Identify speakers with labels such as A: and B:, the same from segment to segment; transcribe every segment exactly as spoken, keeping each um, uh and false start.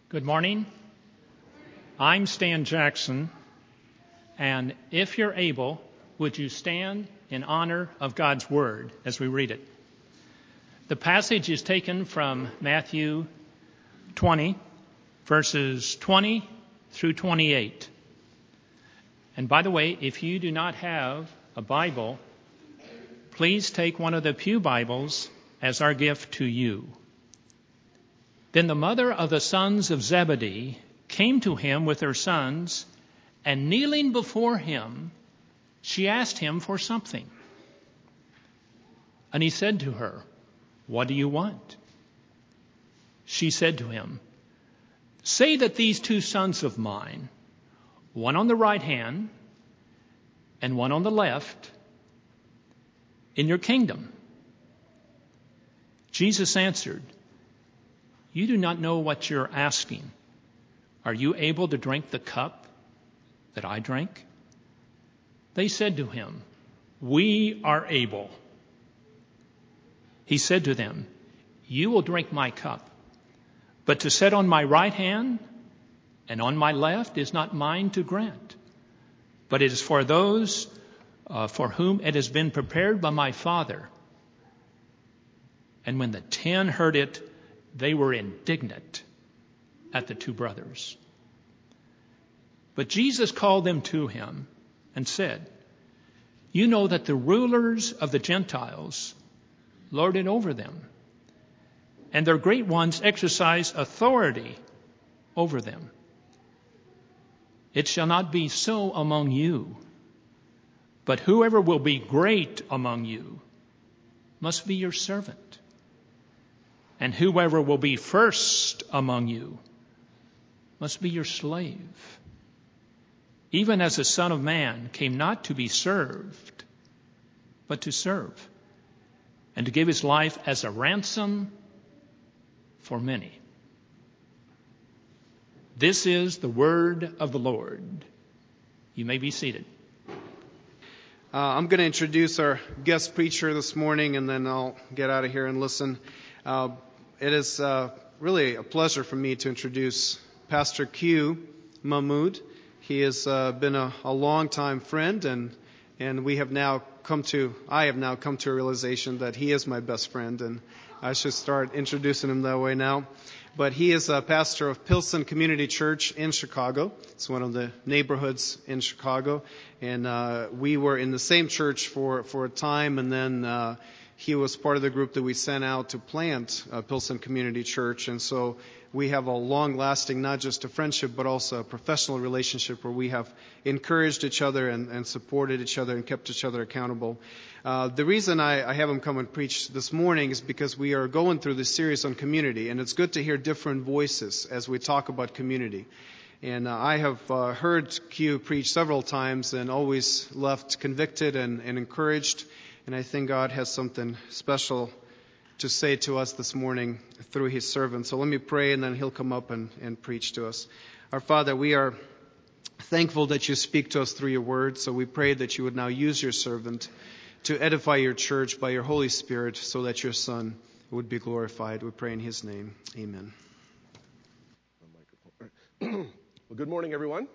A: Good morning. I'm Stan Jackson, and if you're able, would you stand in honor of God's Word as we read it? The passage is taken from Matthew twenty, verses twenty through twenty-eight. And by the way, if you do not have a Bible, please take one of the pew Bibles as our gift to you. Then the mother of the sons of Zebedee came to him with her sons, and kneeling before him, she asked him for something. And he said to her, "What do you want?" She said to him, "Say that these two sons of mine, one on the right hand and one on the left, in your kingdom." Jesus answered, "You do not know what you're asking. Are you able to drink the cup that I drank?" They said to him, "We are able." He said to them, "You will drink my cup, but to sit on my right hand and on my left is not mine to grant, but it is for those uh, for whom it has been prepared by my Father." And when the ten heard it, they were indignant at the two brothers. But Jesus called them to him and said, "You know that the rulers of the Gentiles lord it over them, and their great ones exercise authority over them. It shall not be so among you, but whoever will be great among you must be your servant. And whoever will be first among you must be your slave. Even as the Son of Man came not to be served, but to serve, and to give his life as a ransom for many." This is the word of the Lord. You may be seated.
B: Uh, I'm going to introduce our guest preacher this morning, and then I'll get out of here and listen. Uh, It is uh, really a pleasure for me to introduce Pastor Q Mahmood. He has uh, been a, a long-time friend, and and we have now come to, I have now come to a realization that he is my best friend, and I should start introducing him that way now. But he is a pastor of Pilsen Community Church in Chicago. It's one of the neighborhoods in Chicago, and uh, we were in the same church for, for a time, and then uh, he was part of the group that we sent out to plant uh, Pilsen Community Church. And so we have a long-lasting, not just a friendship, but also a professional relationship where we have encouraged each other and, and supported each other and kept each other accountable. Uh, the reason I, I have him come and preach this morning is because we are going through this series on community, and it's good to hear different voices as we talk about community. And uh, I have uh, heard Q preach several times and always left convicted and, and encouraged. And I think God has something special to say to us this morning through his servant. So let me pray, and then he'll come up and, and preach to us. Our Father, we are thankful that you speak to us through your word. So we pray that you would now use your servant to edify your church by your Holy Spirit so that your Son would be glorified. We pray in his name. Amen.
C: Well, good morning, everyone.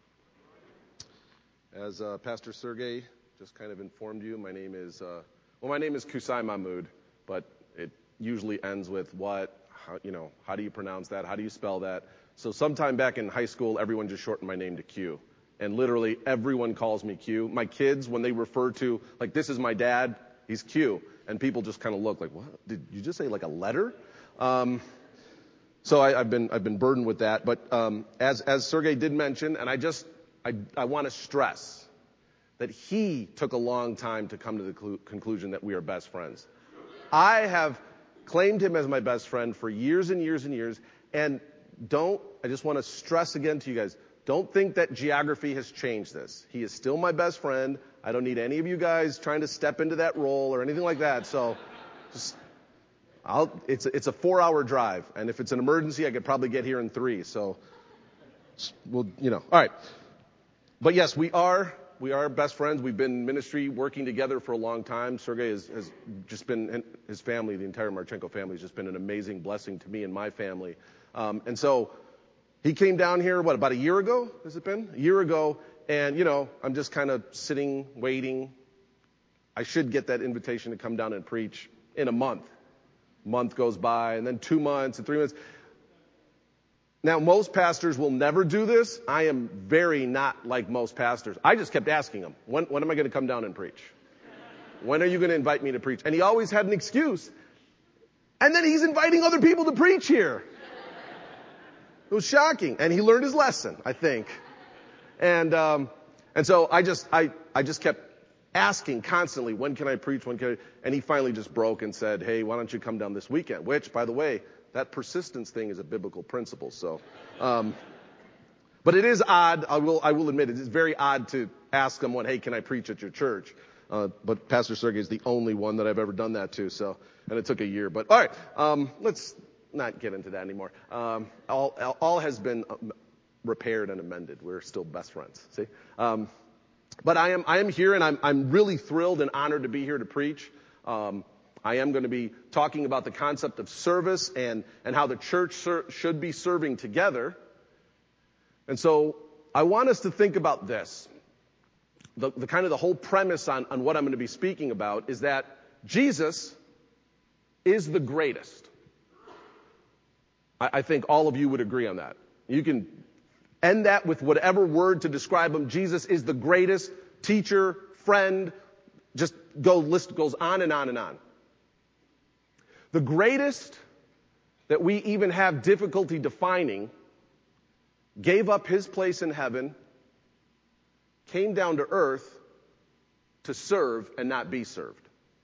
C: As uh, Pastor Sergey just kind of informed you, my name is, uh, well, my name is Kusai Mahmood, but it usually ends with what, how, you know, how do you pronounce that? How do you spell that? So sometime back in high school, everyone just shortened my name to Q. And literally everyone calls me Q. My kids, when they refer to, like, this is my dad, he's Q. And people just kind of look like, what? Did you just say like a letter? Um, so I, I've been, I've been burdened with that. But um, as, as Sergey did mention, and I just, I, I want to stress that he took a long time to come to the clu- conclusion that we are best friends. I have claimed him as my best friend for years and years and years, and don't, I just want to stress again to you guys, don't think that geography has changed this. He is still my best friend. I don't need any of you guys trying to step into that role or anything like that, so just, I'll, it's, it's a four-hour drive, and if it's an emergency, I could probably get here in three, so we'll, you know, all right. But yes, we are... We are best friends. We've been in ministry working together for a long time. Sergey has, has just been, his family, the entire Marchenko family has just been an amazing blessing to me and my family. Um, and so He came down here, what, about a year ago? Has it been? A year ago. And, you know, I'm just kind of sitting, waiting. I should get that invitation to come down and preach in a month. Month goes by, and then two months and three months. Now, most pastors will never do this. I am very not like most pastors. I just kept asking him, when, when am I going to come down and preach? When are you going to invite me to preach? And he always had an excuse. And then he's inviting other people to preach here. It was shocking. And he learned his lesson, I think. And, um, and so I just, I, I just kept asking constantly, when can I preach? When can I? And he finally just broke and said, hey, why don't you come down this weekend? Which, by the way, that persistence thing is a biblical principle. So, um, but it is odd. I will, I will admit it is very odd to ask someone, hey, can I preach at your church? Uh, but Pastor Sergey is the only one that I've ever done that to. So, and it took a year, but all right, um, let's not get into that anymore. Um, all, all has been repaired and amended. We're still best friends. See, um, but I am, I am here and I'm, I'm really thrilled and honored to be here to preach. Um, I am going to be talking about the concept of service and, and how the church ser- should be serving together. And so I want us to think about this. The, the kind of the whole premise on, on what I'm going to be speaking about is that Jesus is the greatest. I, I think all of you would agree on that. You can end that with whatever word to describe him. Jesus is the greatest teacher, friend, just go, list goes on and on and on. The greatest that we even have difficulty defining gave up his place in heaven, came down to earth to serve and not be served.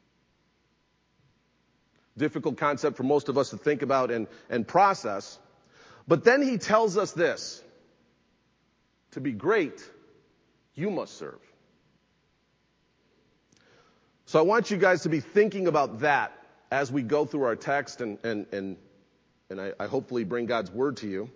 C: Difficult concept for most of us to think about and, and process. But then he tells us this: to be great, you must serve. So I want you guys to be thinking about that as we go through our text and, and, and, and I, I hopefully bring God's word to you.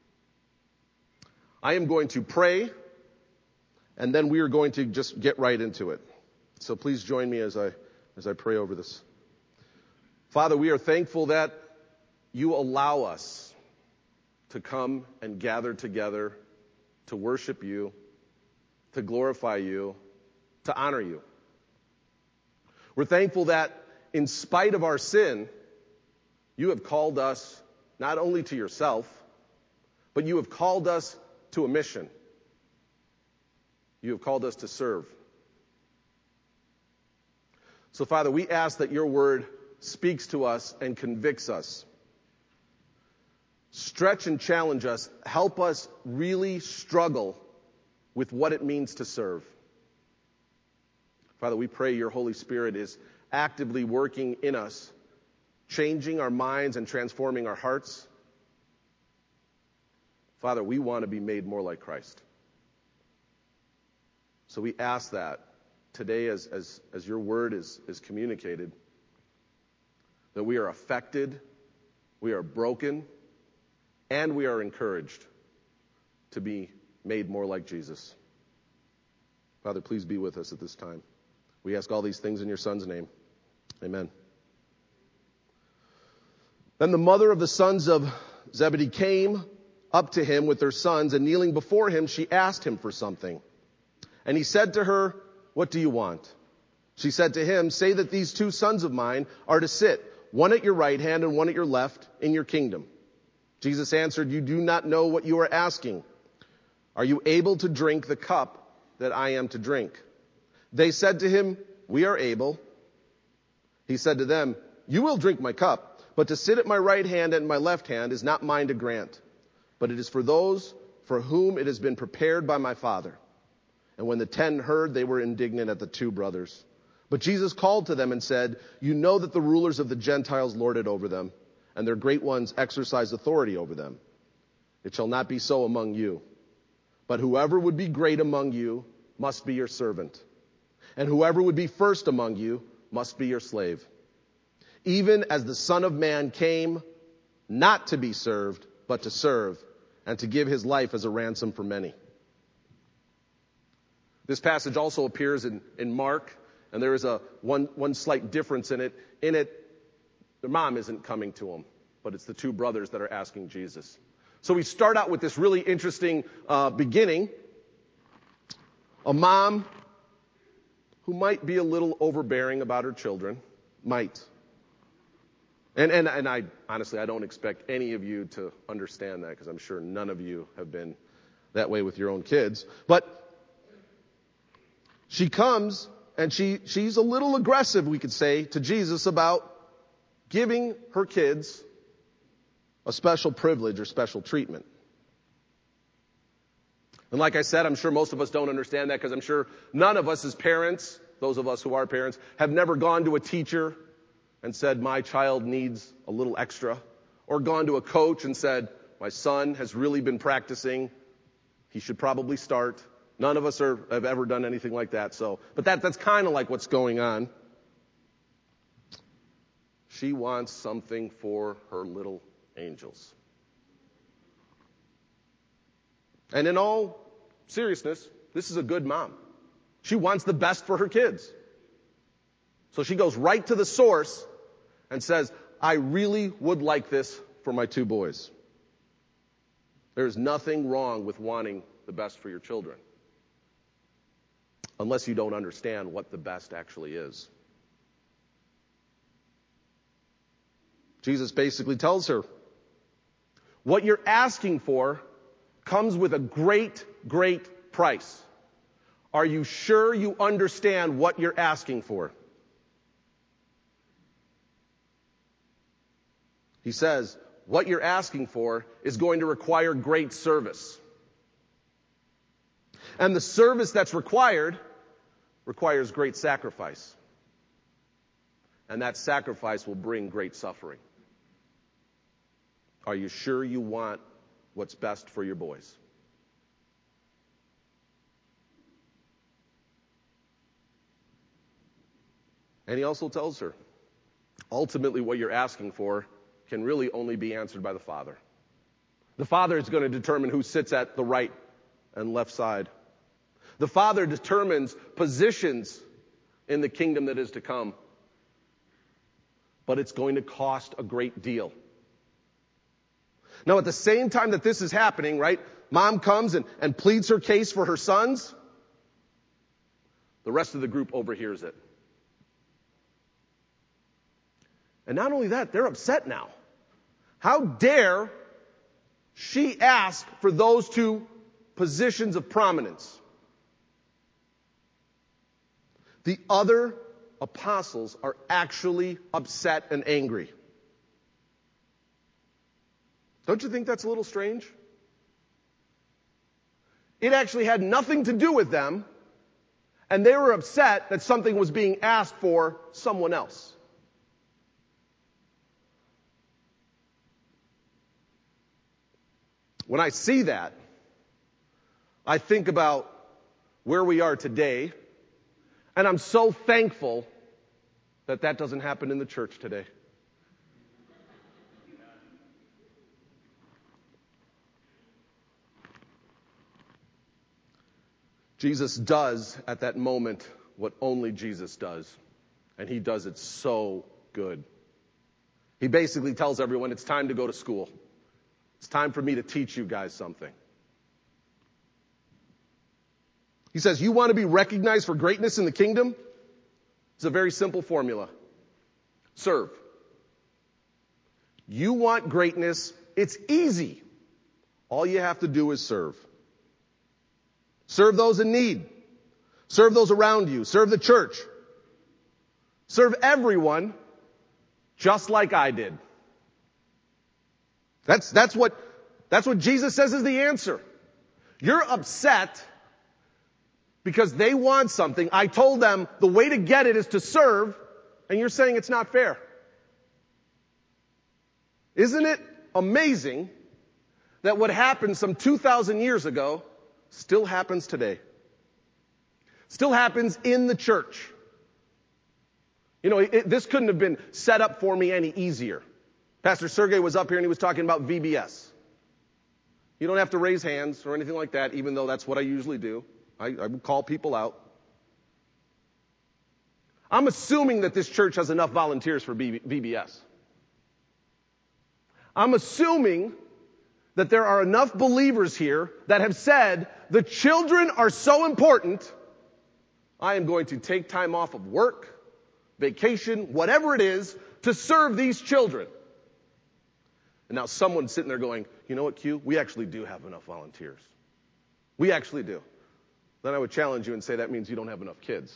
C: I am going to pray, and then we are going to just get right into it. So please join me as I, as I pray over this. Father, we are thankful that you allow us to come and gather together to worship you, to glorify you, to honor you. We're thankful that in spite of our sin, you have called us not only to yourself, but you have called us to a mission. You have called us to serve. So, Father, we ask that your word speaks to us and convicts us. Stretch and challenge us. Help us really struggle with what it means to serve. Father, we pray your Holy Spirit is actively working in us, changing our minds and transforming our hearts. Father, we want to be made more like Christ. So we ask that today as, as, as your word is, is communicated, that we are affected, we are broken, and we are encouraged to be made more like Jesus. Father, please be with us at this time. We ask all these things in your Son's name. Amen. Then the mother of the sons of Zebedee came up to him with her sons, and kneeling before him, she asked him for something. And he said to her, "What do you want?" She said to him, "Say that these two sons of mine are to sit, one at your right hand and one at your left, in your kingdom." Jesus answered, "You do not know what you are asking. Are you able to drink the cup that I am to drink?" They said to him, "We are able." He said to them, "You will drink my cup, but to sit at my right hand and my left hand is not mine to grant, but it is for those for whom it has been prepared by my Father." And when the ten heard, they were indignant at the two brothers. But Jesus called to them and said, "You know that the rulers of the Gentiles lord it over them, and their great ones exercise authority over them. It shall not be so among you. But whoever would be great among you must be your servant. And whoever would be first among you must be your slave. Even as the Son of Man came not to be served, but to serve, and to give his life as a ransom for many." This passage also appears in, in Mark, and there is a one, one slight difference in it. In it, their mom isn't coming to him, but it's the two brothers that are asking Jesus. So we start out with this really interesting uh, beginning. A mom who might be a little overbearing about her children. Might. And, and, and I, honestly, I don't expect any of you to understand that, because I'm sure none of you have been that way with your own kids. But she comes and she, she's a little aggressive, we could say, to Jesus about giving her kids a special privilege or special treatment. And like I said, I'm sure most of us don't understand that, because I'm sure none of us as parents, those of us who are parents, have never gone to a teacher and said, my child needs a little extra, or gone to a coach and said, my son has really been practicing, he should probably start. None of us are, have ever done anything like that. So, but that, that's kind of like what's going on. She wants something for her little angels. And in all seriousness, this is a good mom. She wants the best for her kids. So she goes right to the source and says, I really would like this for my two boys. There's nothing wrong with wanting the best for your children, unless you don't understand what the best actually is. Jesus basically tells her, what you're asking for comes with a great, great price. Are you sure you understand what you're asking for? He says, what you're asking for is going to require great service. And the service that's required requires great sacrifice. And that sacrifice will bring great suffering. Are you sure you want what's best for your boys? And he also tells her, ultimately what you're asking for can really only be answered by the Father. The Father is going to determine who sits at the right and left side. The Father determines positions in the kingdom that is to come. But it's going to cost a great deal. Now, at the same time that this is happening, right, mom comes and, and pleads her case for her sons. The rest of the group overhears it. And not only that, they're upset now. How dare she ask for those two positions of prominence? The other apostles are actually upset and angry. Don't you think that's a little strange? It actually had nothing to do with them, and they were upset that something was being asked for someone else. When I see that, I think about where we are today, and I'm so thankful that that doesn't happen in the church today. Jesus does at that moment what only Jesus does, and he does it so good. He basically tells everyone, it's time to go to school. It's time for me to teach you guys something. He says, you want to be recognized for greatness in the kingdom? It's a very simple formula. Serve. You want greatness? It's easy. All you have to do is serve. Serve those in need. Serve those around you. Serve the church. Serve everyone just like I did. That's, that's what, that's what Jesus says is the answer. You're upset because they want something. I told them the way to get it is to serve, and you're saying it's not fair. Isn't it amazing that what happened some two thousand years ago still happens today? Still happens in the church. You know, it, this couldn't have been set up for me any easier. Pastor Sergey was up here and he was talking about V B S. You don't have to raise hands or anything like that, even though that's what I usually do. I, I would call people out. I'm assuming that this church has enough volunteers for V B S. I'm assuming that there are enough believers here that have said, the children are so important, I am going to take time off of work, vacation, whatever it is, to serve these children. And now someone's sitting there going, you know what, Q? We actually do have enough volunteers. We actually do. Then I would challenge you and say that means you don't have enough kids.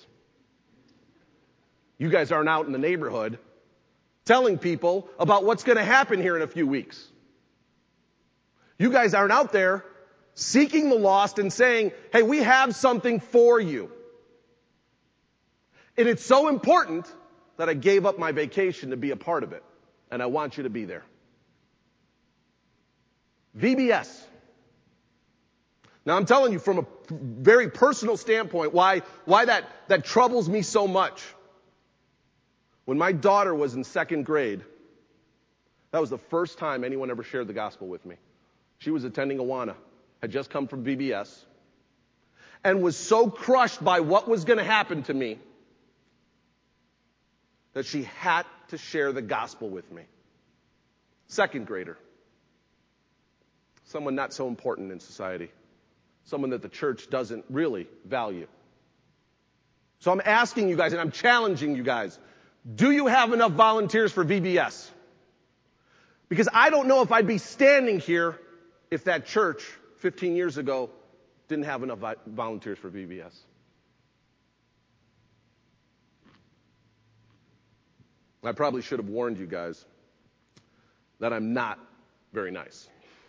C: You guys aren't out in the neighborhood telling people about what's going to happen here in a few weeks. You guys aren't out there seeking the lost and saying, hey, we have something for you. And it's so important that I gave up my vacation to be a part of it. And I want you to be there. V B S. Now I'm telling you from a very personal standpoint why, why that, that troubles me so much. When my daughter was in second grade, that was the first time anyone ever shared the gospel with me. She was attending Awana, had just come from V B S, and was so crushed by what was going to happen to me that she had to share the gospel with me. Second grader. Someone not so important in society. Someone that the church doesn't really value. So I'm asking you guys, and I'm challenging you guys, do you have enough volunteers for V B S? Because I don't know if I'd be standing here if that church fifteen years ago didn't have enough volunteers for V B S. I probably should have warned you guys that I'm not very nice.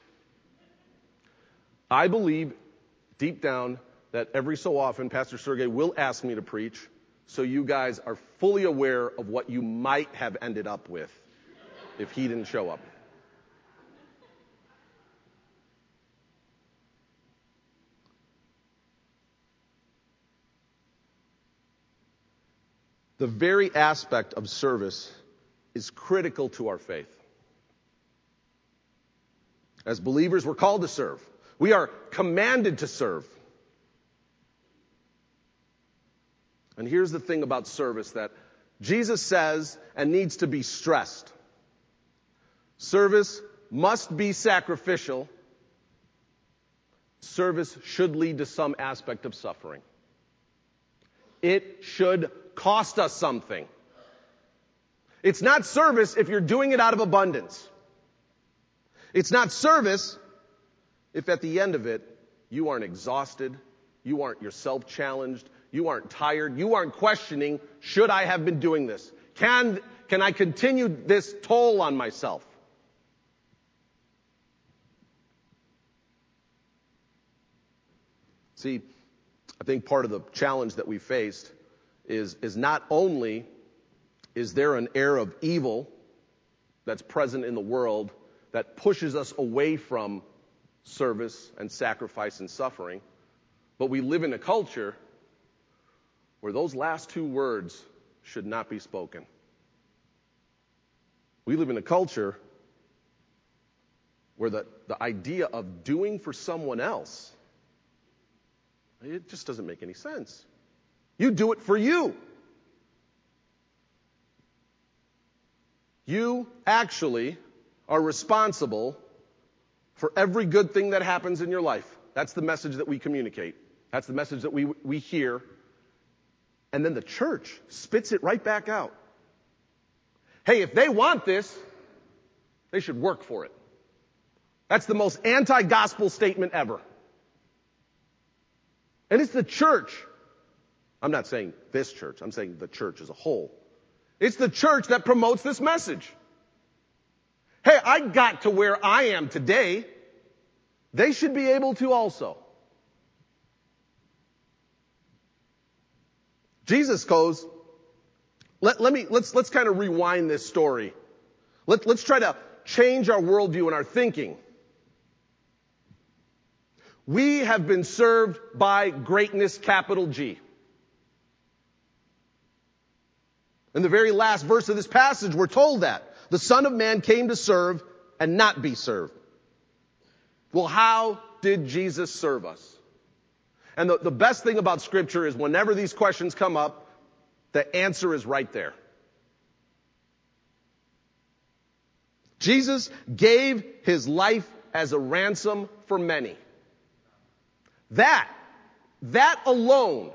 C: I believe deep down that every so often Pastor Sergey will ask me to preach so you guys are fully aware of what you might have ended up with if he didn't show up. The very aspect of service is critical to our faith. As believers, we're called to serve. We are commanded to serve. And here's the thing about service that Jesus says and needs to be stressed. Service must be sacrificial. Service should lead to some aspect of suffering. It should cost us something. It's not service if you're doing it out of abundance. It's not service if at the end of it, you aren't exhausted, you aren't yourself challenged, you aren't tired, you aren't questioning, should I have been doing this? Can, can I continue this toll on myself? See, I think part of the challenge that we faced is, is not only is there an air of evil that's present in the world that pushes us away from service and sacrifice and suffering, but we live in a culture where those last two words should not be spoken. We live in a culture where the, the idea of doing for someone else, it just doesn't make any sense. You do it for you. You actually are responsible for every good thing that happens in your life. That's the message that we communicate. That's the message that we, we hear. And then the church spits it right back out. Hey, if they want this, they should work for it. That's the most anti-gospel statement ever. And it's the church. I'm not saying this church. I'm saying the church as a whole. It's the church that promotes this message. Hey, I got to where I am today. They should be able to also. Jesus goes, let, let me, let's, let's kind of rewind this story. Let, let's try to change our worldview and our thinking. We have been served by greatness, capital G. In the very last verse of this passage, we're told that the Son of Man came to serve and not be served. Well, how did Jesus serve us? And the, the best thing about Scripture is whenever these questions come up, the answer is right there. Jesus gave his life as a ransom for many. That, that alone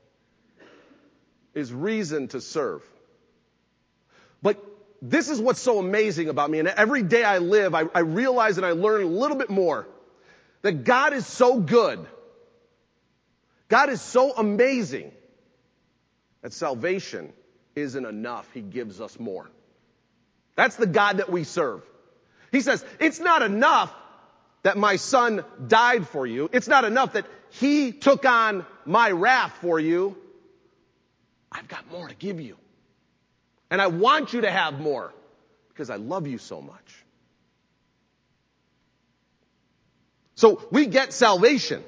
C: is reason to serve. But this is what's so amazing about me. And every day I live, I, I realize and I learn a little bit more that God is so good. God is so amazing that salvation isn't enough. He gives us more. That's the God that we serve. He says, it's not enough that my son died for you. It's not enough that he took on my wrath for you. I've got more to give you. And I want you to have more because I love you so much. So we get salvation.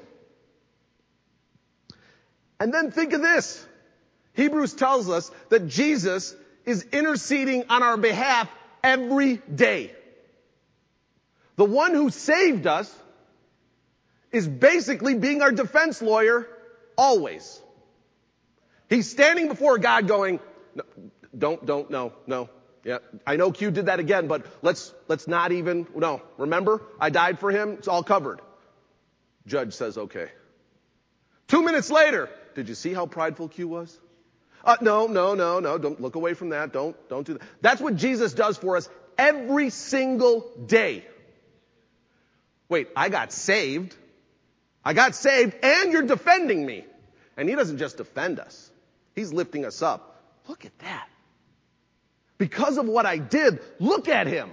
C: And then think of this. Hebrews tells us that Jesus is interceding on our behalf every day. The one who saved us is basically being our defense lawyer always. He's standing before God going, no, don't, don't, no, no. Yeah, I know Q did that again, but let's, let's not even, no. Remember, I died for him. It's all covered. Judge says, okay. Two minutes later, did you see how prideful Q was? Uh, no, no, no, no. Don't look away from that. Don't, don't do that. That's what Jesus does for us every single day. Wait, I got saved. I got saved and you're defending me. And he doesn't just defend us. He's lifting us up. Look at that. Because of what I did, look at him.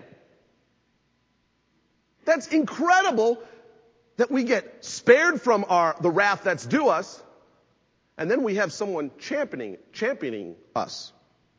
C: That's incredible that we get spared from our, the wrath that's due us. And then we have someone championing, championing us.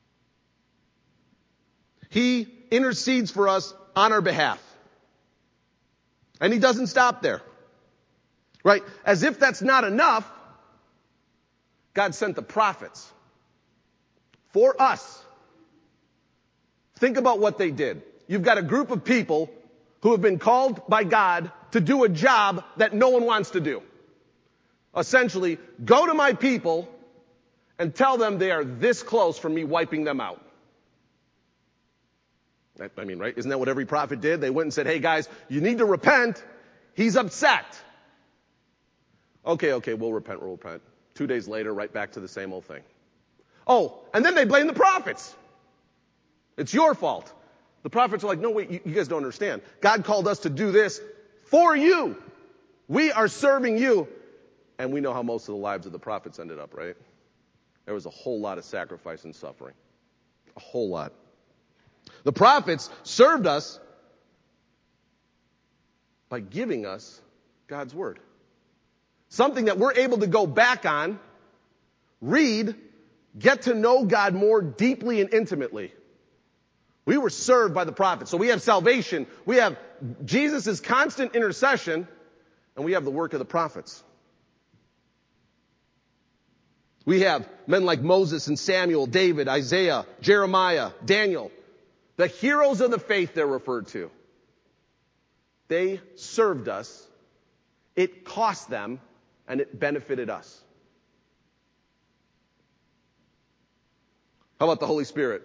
C: He intercedes for us on our behalf. And he doesn't stop there. Right? As if that's not enough, God sent the prophets for us. Think about what they did. You've got a group of people who have been called by God to do a job that no one wants to do. Essentially, go to my people and tell them they are this close from me wiping them out. I mean, right? Isn't that what every prophet did? They went and said, hey guys, you need to repent. He's upset. Okay, okay, we'll repent, we'll repent. Two days later, right back to the same old thing. Oh, and then they blame the prophets. It's your fault. The prophets are like, no, wait, you, you guys don't understand. God called us to do this for you. We are serving you. And we know how most of the lives of the prophets ended up, right? There was a whole lot of sacrifice and suffering. A whole lot. The prophets served us by giving us God's word. Something that we're able to go back on, read, get to know God more deeply and intimately. We were served by the prophets. So we have salvation, we have Jesus' constant intercession, and we have the work of the prophets. We have men like Moses and Samuel, David, Isaiah, Jeremiah, Daniel. The heroes of the faith they're referred to. They served us. It cost them, and it benefited us. How about the Holy Spirit?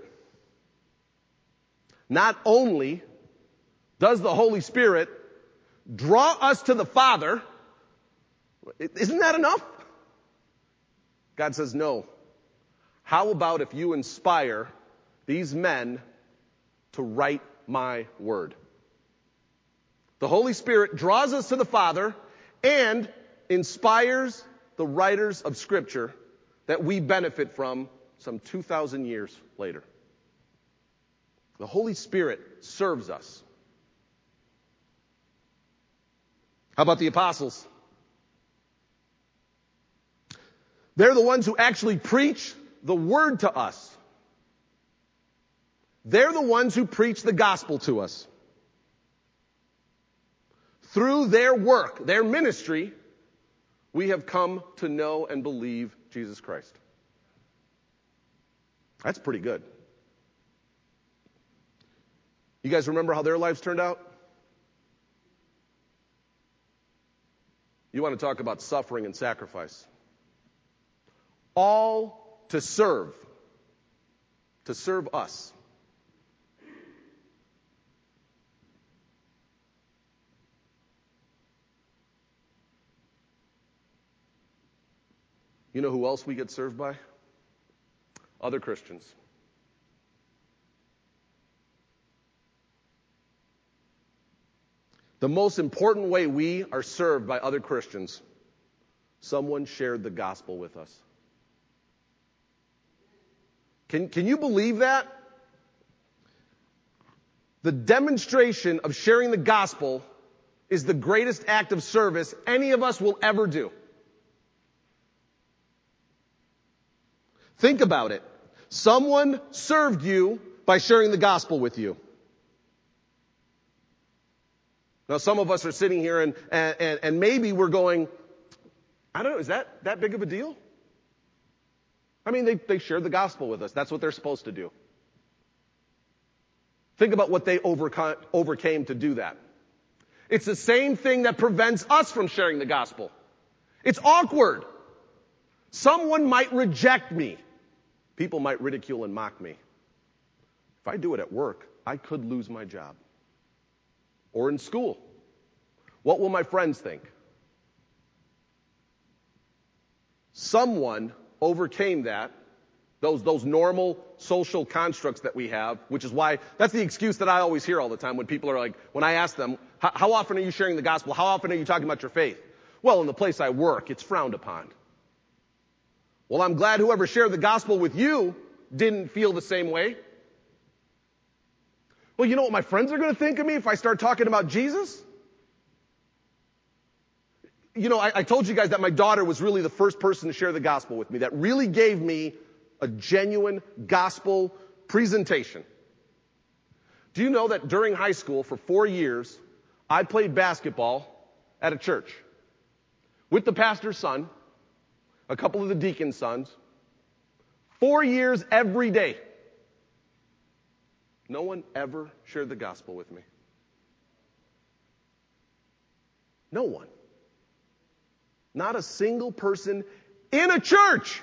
C: Not only does the Holy Spirit draw us to the Father, isn't that enough? God says, no. How about if you inspire these men to write my word? The Holy Spirit draws us to the Father and inspires the writers of Scripture that we benefit from some two thousand years later. The Holy Spirit serves us. How about the apostles? They're the ones who actually preach the word to us. They're the ones who preach the gospel to us. Through their work, their ministry, we have come to know and believe Jesus Christ. That's pretty good. You guys remember how their lives turned out? You want to talk about suffering and sacrifice. All to serve. To serve us. You know who else we get served by? Other Christians. The most important way we are served by other Christians, someone shared the gospel with us. Can, can you believe that? The demonstration of sharing the gospel is the greatest act of service any of us will ever do. Think about it. Someone served you by sharing the gospel with you. Now, some of us are sitting here and, and, and maybe we're going, I don't know, is that that big of a deal? I mean, they, they shared the gospel with us. That's what they're supposed to do. Think about what they overcome, overcame to do that. It's the same thing that prevents us from sharing the gospel. It's awkward. Someone might reject me. People might ridicule and mock me. If I do it at work, I could lose my job. Or in school. What will my friends think? Someone overcame that, those, those normal social constructs that we have, which is why, that's the excuse that I always hear all the time when people are like, when I ask them, how often are you sharing the gospel? How often are you talking about your faith? Well, in the place I work, it's frowned upon. Well, I'm glad whoever shared the gospel with you didn't feel the same way. Well, you know what my friends are going to think of me if I start talking about Jesus? You know, I, I told you guys that my daughter was really the first person to share the gospel with me. That really gave me a genuine gospel presentation. Do you know that during high school for four years, I played basketball at a church with the pastor's son, a couple of the deacon's sons, four years every day. No one ever shared the gospel with me. No one. Not a single person in a church.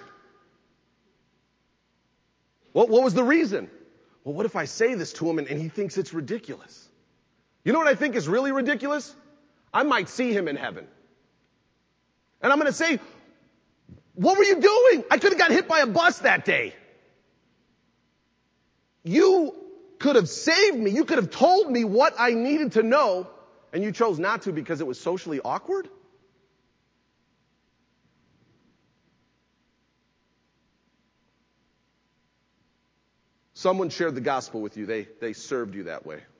C: What, what was the reason? Well, what if I say this to him and, and he thinks it's ridiculous? You know what I think is really ridiculous? I might see him in heaven. And I'm going to say, what were you doing? I could have got hit by a bus that day. You could have saved me. You could have told me what I needed to know, and you chose not to because it was socially awkward? Someone shared the gospel with you. They, they served you that way.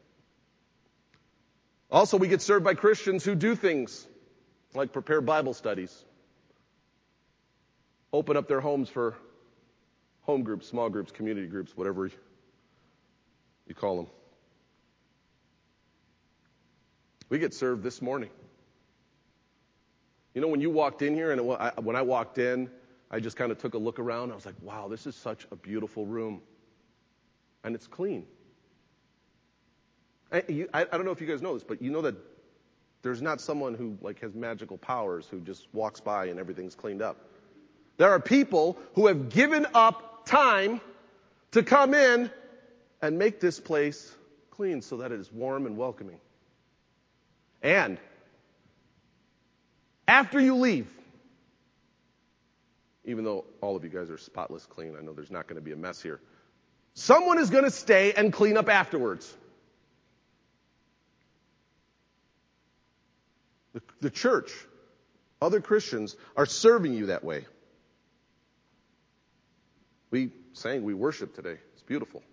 C: Also, we get served by Christians who do things like prepare Bible studies, open up their homes for home groups, small groups, community groups, whatever you call them. We get served this morning. You know, when you walked in here, and when I walked in, I just kind of took a look around. I was like, wow, this is such a beautiful room. And it's clean. I, you, I, I don't know if you guys know this, but you know that there's not someone who like has magical powers who just walks by and everything's cleaned up. There are people who have given up time to come in and make this place clean so that it is warm and welcoming. And after you leave, even though all of you guys are spotless clean, I know there's not going to be a mess here, someone is going to stay and clean up afterwards. The, the church, other Christians, are serving you that way. We sang, we worship today. It's beautiful.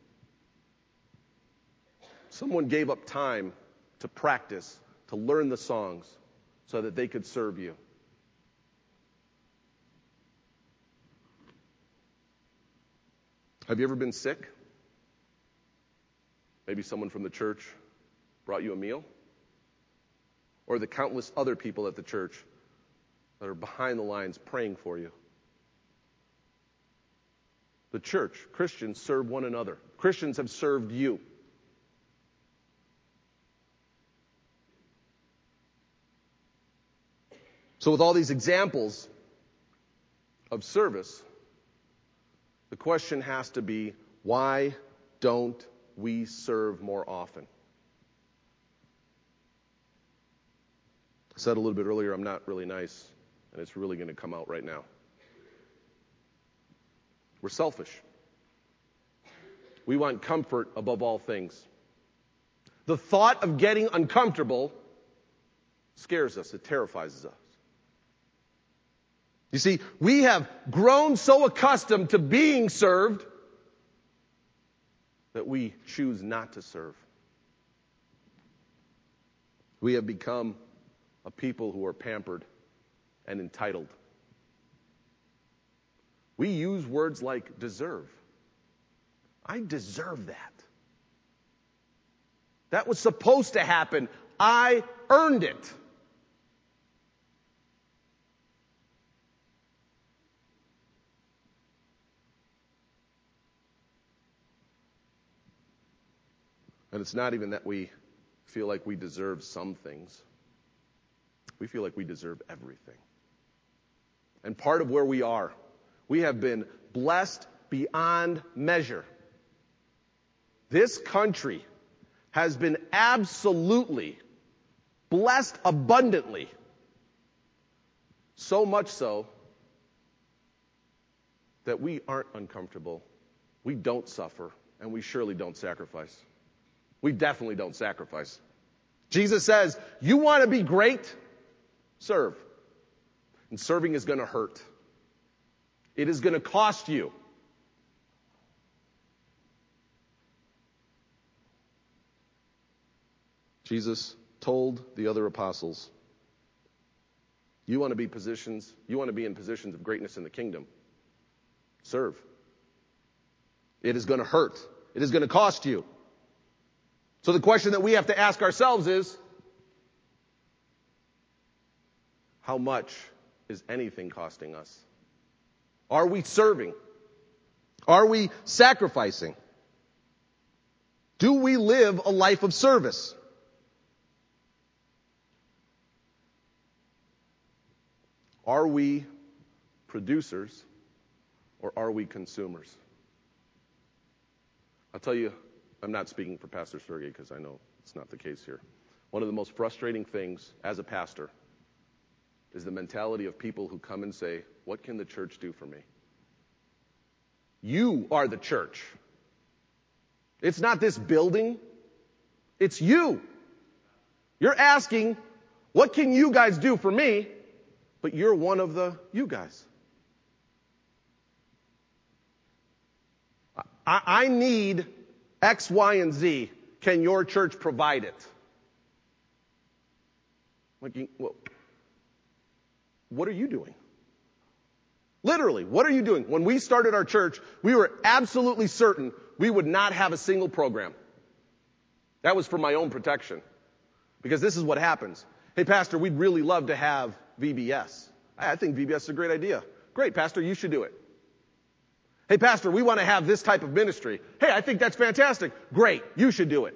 C: Someone gave up time to practice, to learn the songs, so that they could serve you. Have you ever been sick? Maybe someone from the church brought you a meal? Or the countless other people at the church that are behind the lines praying for you. The church, Christians serve one another. Christians have served you. So with all these examples of service, the question has to be, why don't we serve more often? I said a little bit earlier, I'm not really nice, and it's really going to come out right now. We're selfish. We want comfort above all things. The thought of getting uncomfortable scares us. It terrifies us. You see, we have grown so accustomed to being served that we choose not to serve. We have become a people who are pampered and entitled. We use words like deserve. I deserve that. That was supposed to happen. I earned it. And it's not even that we feel like we deserve some things. We feel like we deserve everything. And part of where we are, we have been blessed beyond measure. This country has been absolutely blessed abundantly. So much so that we aren't uncomfortable, we don't suffer, and we surely don't sacrifice. We definitely don't sacrifice. Jesus says, you want to be great? Serve. And serving is going to hurt. It is going to cost you. Jesus told the other apostles, you want to be positions, you want to be in positions of greatness in the kingdom. Serve. It is going to hurt. It is going to cost you. So the question that we have to ask ourselves is, how much is anything costing us? Are we serving? Are we sacrificing? Do we live a life of service? Are we producers or are we consumers? I'll tell you, I'm not speaking for Pastor Sergey because I know it's not the case here. One of the most frustrating things as a pastor is the mentality of people who come and say, what can the church do for me? You are the church. It's not this building. It's you. You're asking, what can you guys do for me? But you're one of the you guys. I, I need X, Y, and Z. Can your church provide it? Like, well, what are you doing? Literally, what are you doing? When we started our church, we were absolutely certain we would not have a single program. That was for my own protection. Because this is what happens. Hey, Pastor, we'd really love to have V B S. I think V B S is a great idea. Great, Pastor, you should do it. Hey, Pastor, we want to have this type of ministry. Hey, I think that's fantastic. Great, you should do it.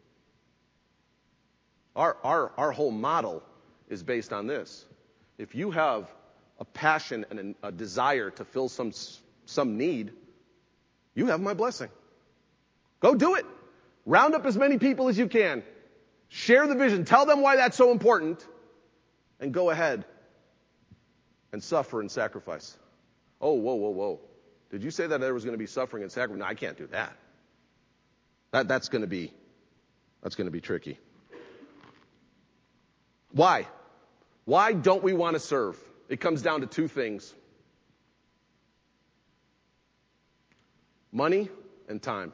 C: Our, our, our whole model is based on this. If you have a passion and a, a desire to fill some, some need, you have my blessing. Go do it. Round up as many people as you can. Share the vision. Tell them why that's so important. And go ahead and suffer and sacrifice. Oh, whoa, whoa, whoa. Did you say that there was going to be suffering and sacrifice? No, I can't do that. That that's going to be that's going to be tricky. Why? Why don't we want to serve? It comes down to two things. Money and time.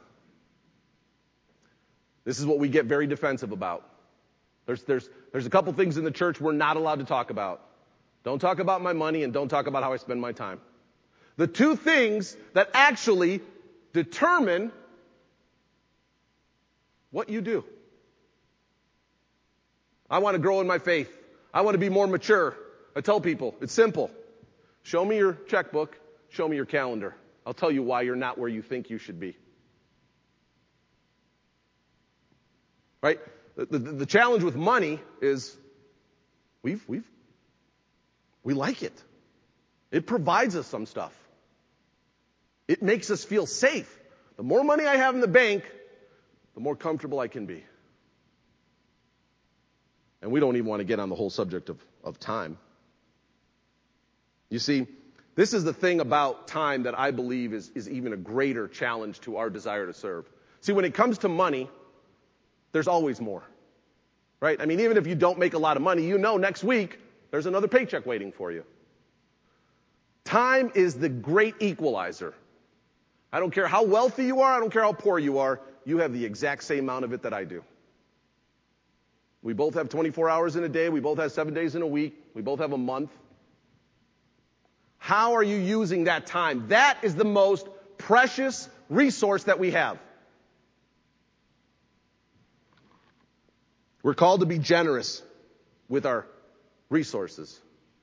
C: This is what we get very defensive about. There's there's there's a couple things in the church we're not allowed to talk about. Don't talk about my money and don't talk about how I spend my time. The two things that actually determine what you do. I want to grow in my faith. I want to be more mature. I tell people, it's simple. Show me your checkbook. Show me your calendar. I'll tell you why you're not where you think you should be. Right? The, the, the challenge with money is we've, we've, we like it. It provides us some stuff. It makes us feel safe. The more money I have in the bank, the more comfortable I can be. And we don't even want to get on the whole subject of, of time. You see, This is the thing about time that I believe is, is even a greater challenge to our desire to serve. See, when it comes to money, there's always more, right? I mean, even if you don't make a lot of money, you know next week there's another paycheck waiting for you. Time is the great equalizer. I don't care how wealthy you are, I don't care how poor you are, you have the exact same amount of it that I do. We both have twenty-four hours in a day, we both have seven days in a week, we both have a month. How are you using that time? That is the most precious resource that we have. We're called to be generous with our resources.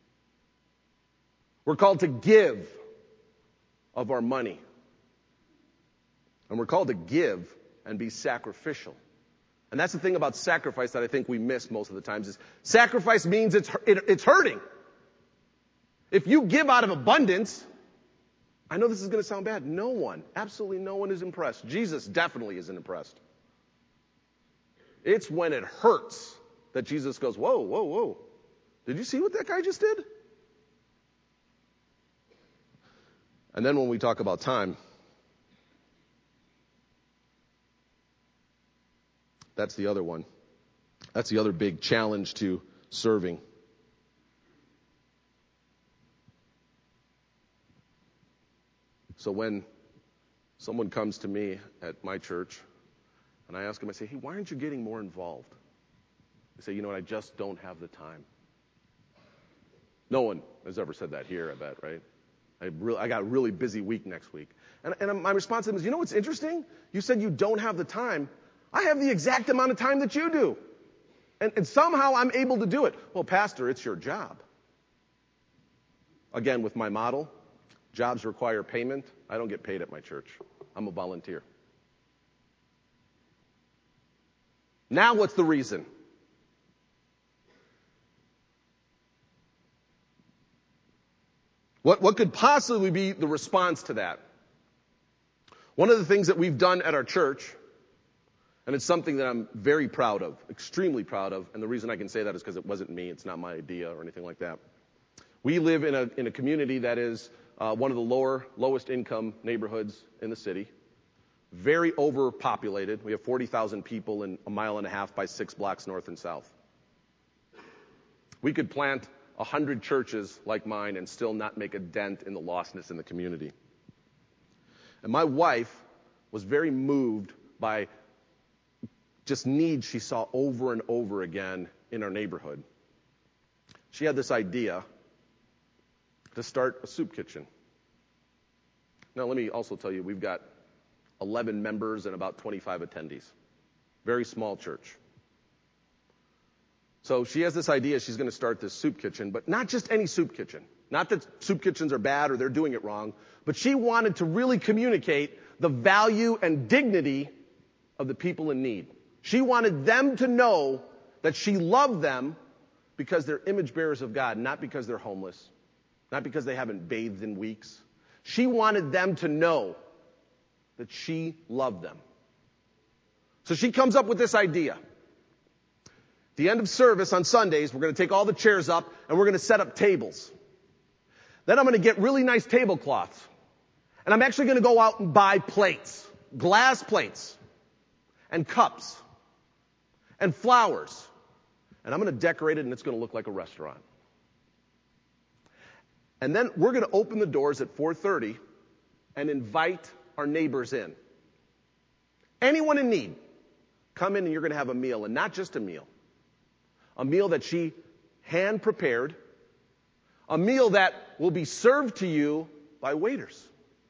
C: We're called to give of our money. And we're called to give and be sacrificial. And that's the thing about sacrifice that I think we miss most of the times is sacrifice means it's, it, it's hurting. If you give out of abundance, I know this is going to sound bad. No one, absolutely no one is impressed. Jesus definitely isn't impressed. It's when it hurts that Jesus goes, whoa, whoa, whoa. Did you see what that guy just did? And then when we talk about time, that's the other one. That's the other big challenge to serving. So when someone comes to me at my church and I ask them, I say, hey, why aren't you getting more involved? They say, you know what, I just don't have the time. No one has ever said that here, I bet, right? I, really, I got a really busy week next week. And, and my response to them is, you know what's interesting? You said you don't have the time. I have the exact amount of time that you do. And, and somehow I'm able to do it. Well, Pastor, it's your job. Again, with my model, jobs require payment. I don't get paid at my church. I'm a volunteer. Now what's the reason? What, what could possibly be the response to that? One of the things that we've done at our church, and it's something that I'm very proud of, extremely proud of, and the reason I can say that is because it wasn't me, it's not my idea or anything like that. We live in a, in a community that is uh, one of the lower, lowest income neighborhoods in the city. Very overpopulated. We have forty thousand people in a mile and a half by six blocks north and south. We could plant a hundred churches like mine and still not make a dent in the lostness in the community. And my wife was very moved by just needs she saw over and over again in our neighborhood. She had this idea to start a soup kitchen. Now, let me also tell you, we've got eleven members and about twenty-five attendees. Very small church. So she has this idea she's going to start this soup kitchen, but not just any soup kitchen. Not that soup kitchens are bad or they're doing it wrong, but she wanted to really communicate the value and dignity of the people in need. She wanted them to know that she loved them because they're image bearers of God, not because they're homeless, not because they haven't bathed in weeks. She wanted them to know that she loved them. So she comes up with this idea. At the end of service on Sundays, we're going to take all the chairs up and we're going to set up tables. Then I'm going to get really nice tablecloths. And I'm actually going to go out and buy plates, glass plates, and cups, and flowers. And I'm going to decorate it and it's going to look like a restaurant. And then we're going to open the doors at four thirty and invite our neighbors in. Anyone in need, come in and you're going to have a meal, and not just a meal. A meal that she hand prepared, a meal that will be served to you by waiters.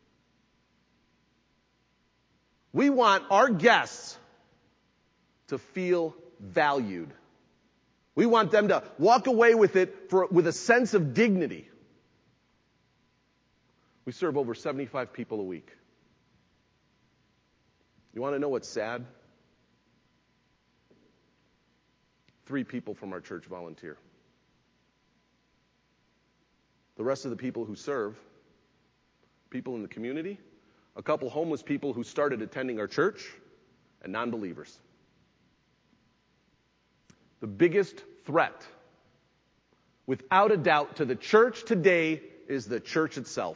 C: We want our guests to feel valued. We want them to walk away with it for, with a sense of dignity. We serve over seventy-five people a week. You want to know what's sad? Three people from our church volunteer. The rest of the people who serve, people in the community, a couple homeless people who started attending our church, and non-believers. The biggest threat, without a doubt, to the church today is the church itself.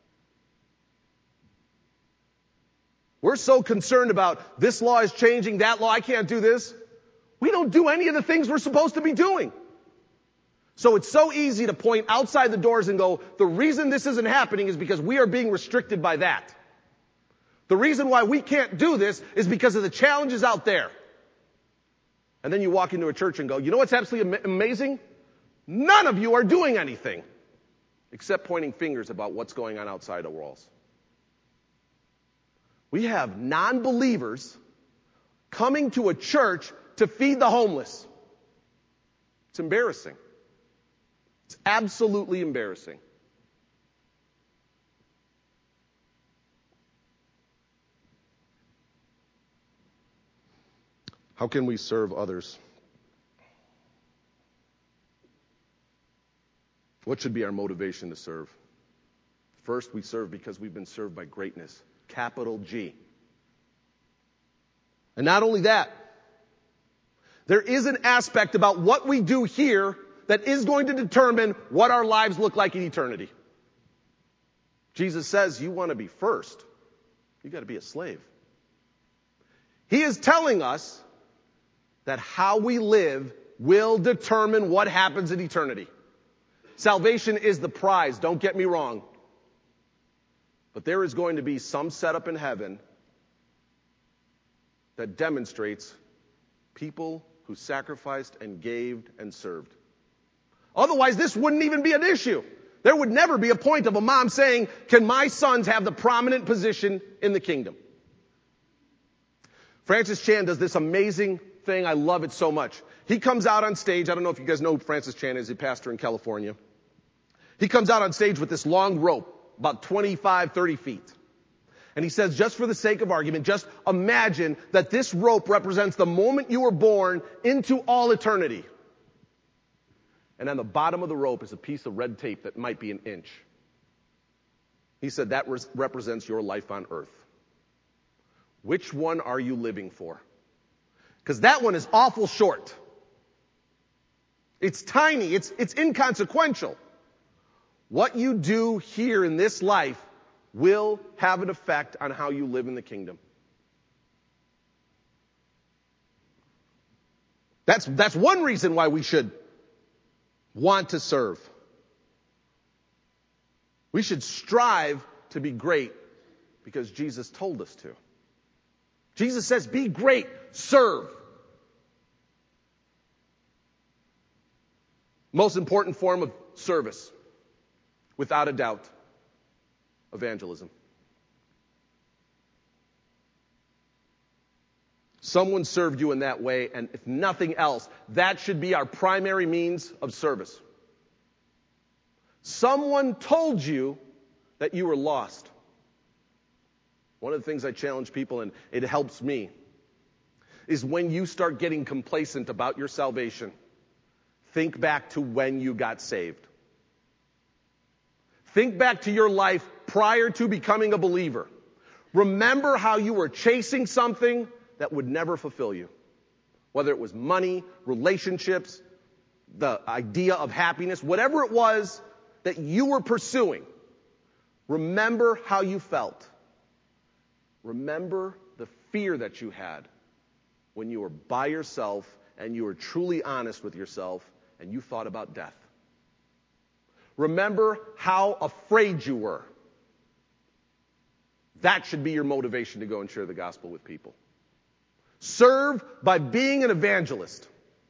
C: We're so concerned about this law is changing, that law, I can't do this. We don't do any of the things we're supposed to be doing. So it's so easy to point outside the doors and go, the reason this isn't happening is because we are being restricted by that. The reason why we can't do this is because of the challenges out there. And then you walk into a church and go, you know what's absolutely am- amazing? None of you are doing anything except pointing fingers about what's going on outside the walls. We have non-believers coming to a church to feed the homeless. It's embarrassing. It's absolutely embarrassing. How can we serve others? What should be our motivation to serve? First, we serve because we've been served by greatness. Capital G. And not only that, there is an aspect about what we do here that is going to determine what our lives look like in eternity. Jesus says, you want to be first, you got to be a slave. He is telling us that how we live will determine what happens in eternity. Salvation is the prize, don't get me wrong. But there is going to be some setup in heaven that demonstrates people who sacrificed and gave and served. Otherwise, this wouldn't even be an issue. There would never be a point of a mom saying, can my sons have the prominent position in the kingdom? Francis Chan does this amazing thing. I love it so much. He comes out on stage. I don't know if you guys know who Francis Chan is. He's a pastor in California. He comes out on stage with this long rope, about twenty-five, thirty feet. And he says, just for the sake of argument, just imagine that this rope represents the moment you were born into all eternity. And on the bottom of the rope is a piece of red tape that might be an inch. He said that res- represents your life on earth. Which one are you living for? Because that one is awful short. It's tiny. It's, it's inconsequential. What you do here in this life will have an effect on how you live in the kingdom. That's, that's one reason why we should want to serve. We should strive to be great because Jesus told us to. Jesus says, be great, serve. Most important form of service, without a doubt, evangelism. Someone served you in that way, and if nothing else, that should be our primary means of service. Someone told you that you were lost. One of the things I challenge people, and it helps me, is when you start getting complacent about your salvation, think back to when you got saved. Think back to your life prior to becoming a believer. Remember how you were chasing something that would never fulfill you. Whether it was money, relationships, the idea of happiness, whatever it was that you were pursuing. Remember how you felt. Remember the fear that you had when you were by yourself and you were truly honest with yourself and you thought about death. Remember how afraid you were. That should be your motivation to go and share the gospel with people. Serve by being an evangelist.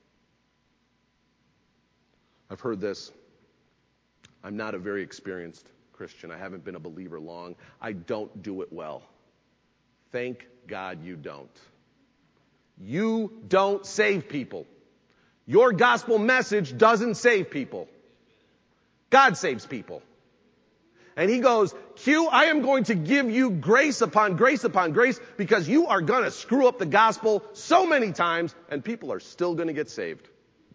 C: I've heard this. I'm not a very experienced Christian. I haven't been a believer long. I don't do it well. Thank God you don't. You don't save people. Your gospel message doesn't save people. God saves people. And he goes, Q, I am going to give you grace upon grace upon grace because you are going to screw up the gospel so many times and people are still going to get saved.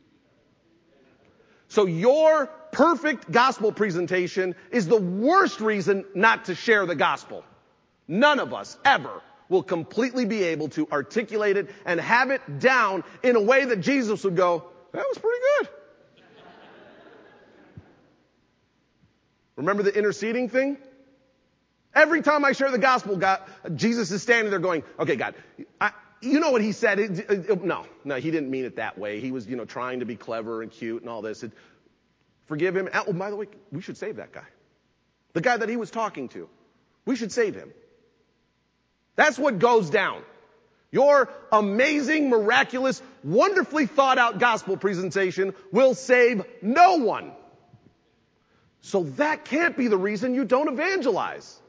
C: So your perfect gospel presentation is the worst reason not to share the gospel. None of us ever will completely be able to articulate it and have it down in a way that Jesus would go, that was pretty good. Remember the interceding thing? Every time I share the gospel, God, Jesus is standing there going, okay, God, I, you know what he said? It, it, it, no, no, he didn't mean it that way. He was, you know, trying to be clever and cute and all this. It, forgive him. Oh, by the way, we should save that guy. The guy that he was talking to. We should save him. That's what goes down. Your amazing, miraculous, wonderfully thought out gospel presentation will save no one. So that can't be the reason you don't evangelize.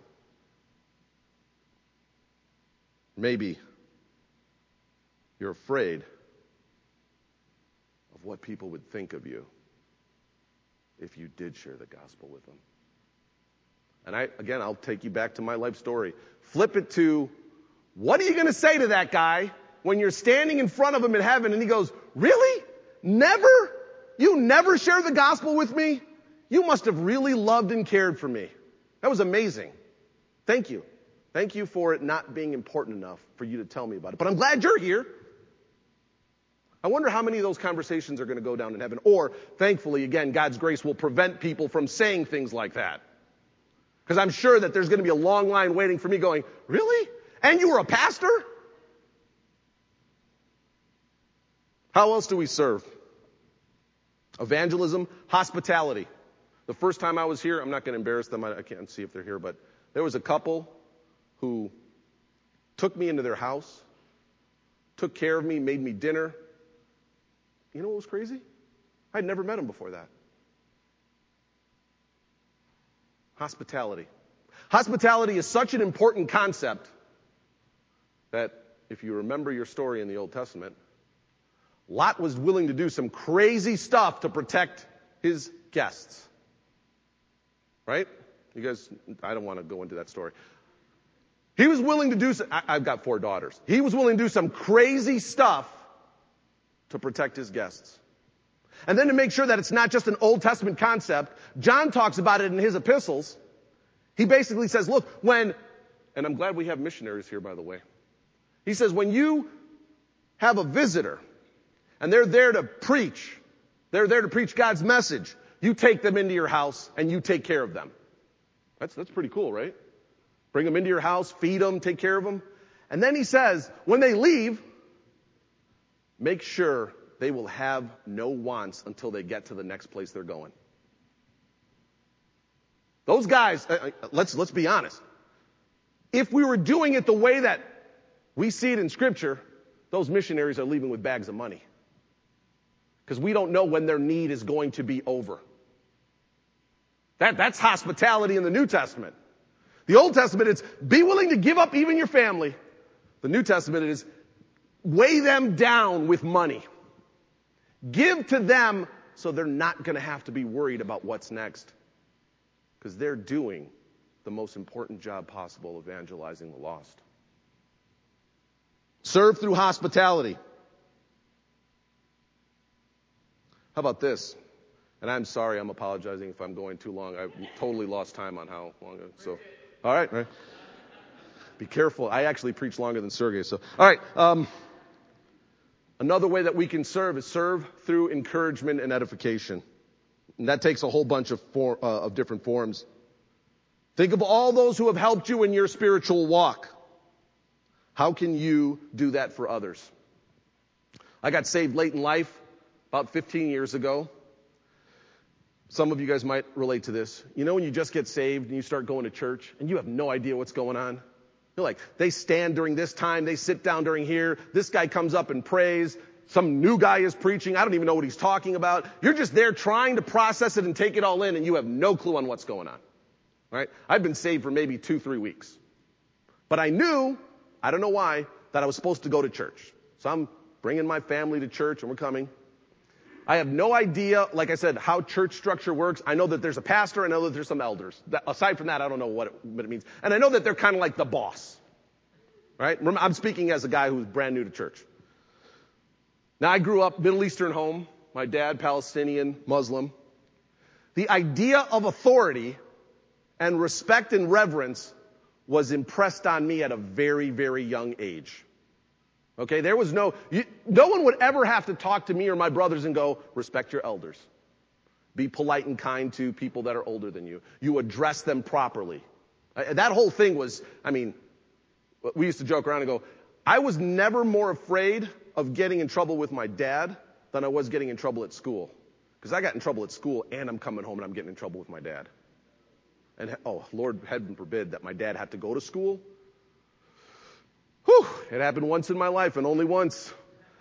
C: Maybe you're afraid of what people would think of you if you did share the gospel with them. And I, again, I'll take you back to my life story. Flip it to, what are you going to say to that guy when you're standing in front of him in heaven and he goes, really? Never? You never share the gospel with me? You must have really loved and cared for me. That was amazing. Thank you. Thank you for it not being important enough for you to tell me about it. But I'm glad you're here. I wonder how many of those conversations are going to go down in heaven. Or, thankfully, again, God's grace will prevent people from saying things like that. Because I'm sure that there's going to be a long line waiting for me going, really? And you were a pastor? How else do we serve? Evangelism, hospitality. The first time I was here, I'm not going to embarrass them. I, I can't see if they're here, but there was a couple who took me into their house, took care of me, made me dinner. You know what was crazy? I'd never met them before that. Hospitality. Hospitality is such an important concept that if you remember your story in the Old Testament, Lot was willing to do some crazy stuff to protect his guests. Right? You guys, I don't want to go into that story. He was willing to do some, I, I've got four daughters. He was willing to do some crazy stuff to protect his guests. And then to make sure that it's not just an Old Testament concept, John talks about it in his epistles. He basically says, look, when, and I'm glad we have missionaries here, by the way. He says, when you have a visitor and they're there to preach, they're there to preach God's message, you take them into your house and you take care of them. That's, that's pretty cool, right? Bring them into your house, feed them, take care of them. And then he says, when they leave, make sure they will have no wants until they get to the next place they're going. Those guys, let's, let's be honest. If we were doing it the way that we see it in Scripture, those missionaries are leaving with bags of money. Because we don't know when their need is going to be over. That, that's hospitality in the New Testament. The Old Testament is be willing to give up even your family. The New Testament is weigh them down with money. Give to them so they're not going to have to be worried about what's next. Because they're doing the most important job possible, evangelizing the lost. Serve through hospitality. How about this? And I'm sorry, I'm apologizing if I'm going too long. I totally lost time on how long. So, all right, all right. Be careful. I actually preach longer than Sergey. So, all right. Um, another way that we can serve is serve through encouragement and edification. And that takes a whole bunch of, for, uh, of different forms. Think of all those who have helped you in your spiritual walk. How can you do that for others? I got saved late in life, about fifteen years ago. Some of you guys might relate to this. You know when you just get saved and you start going to church and you have no idea what's going on? You're like, they stand during this time, they sit down during here, this guy comes up and prays, some new guy is preaching, I don't even know what he's talking about. You're just there trying to process it and take it all in and you have no clue on what's going on. Right? I've been saved for maybe two, three weeks. But I knew, I don't know why, that I was supposed to go to church. So I'm bringing my family to church and we're coming. I have no idea, like I said, how church structure works. I know that there's a pastor. I know that there's some elders. That, aside from that, I don't know what it, what it means. And I know that they're kind of like the boss. Right? I'm speaking as a guy who's brand new to church. Now, I grew up Middle Eastern home. My dad, Palestinian, Muslim. The idea of authority and respect and reverence was impressed on me at a very, very young age. Okay, there was no, you, no one would ever have to talk to me or my brothers and go, respect your elders. Be polite and kind to people that are older than you. You address them properly. That whole thing was, I mean, we used to joke around and go, I was never more afraid of getting in trouble with my dad than I was getting in trouble at school. Because I got in trouble at school and I'm coming home and I'm getting in trouble with my dad. And, oh, Lord heaven forbid that my dad had to go to school. Whew, it happened once in my life and only once.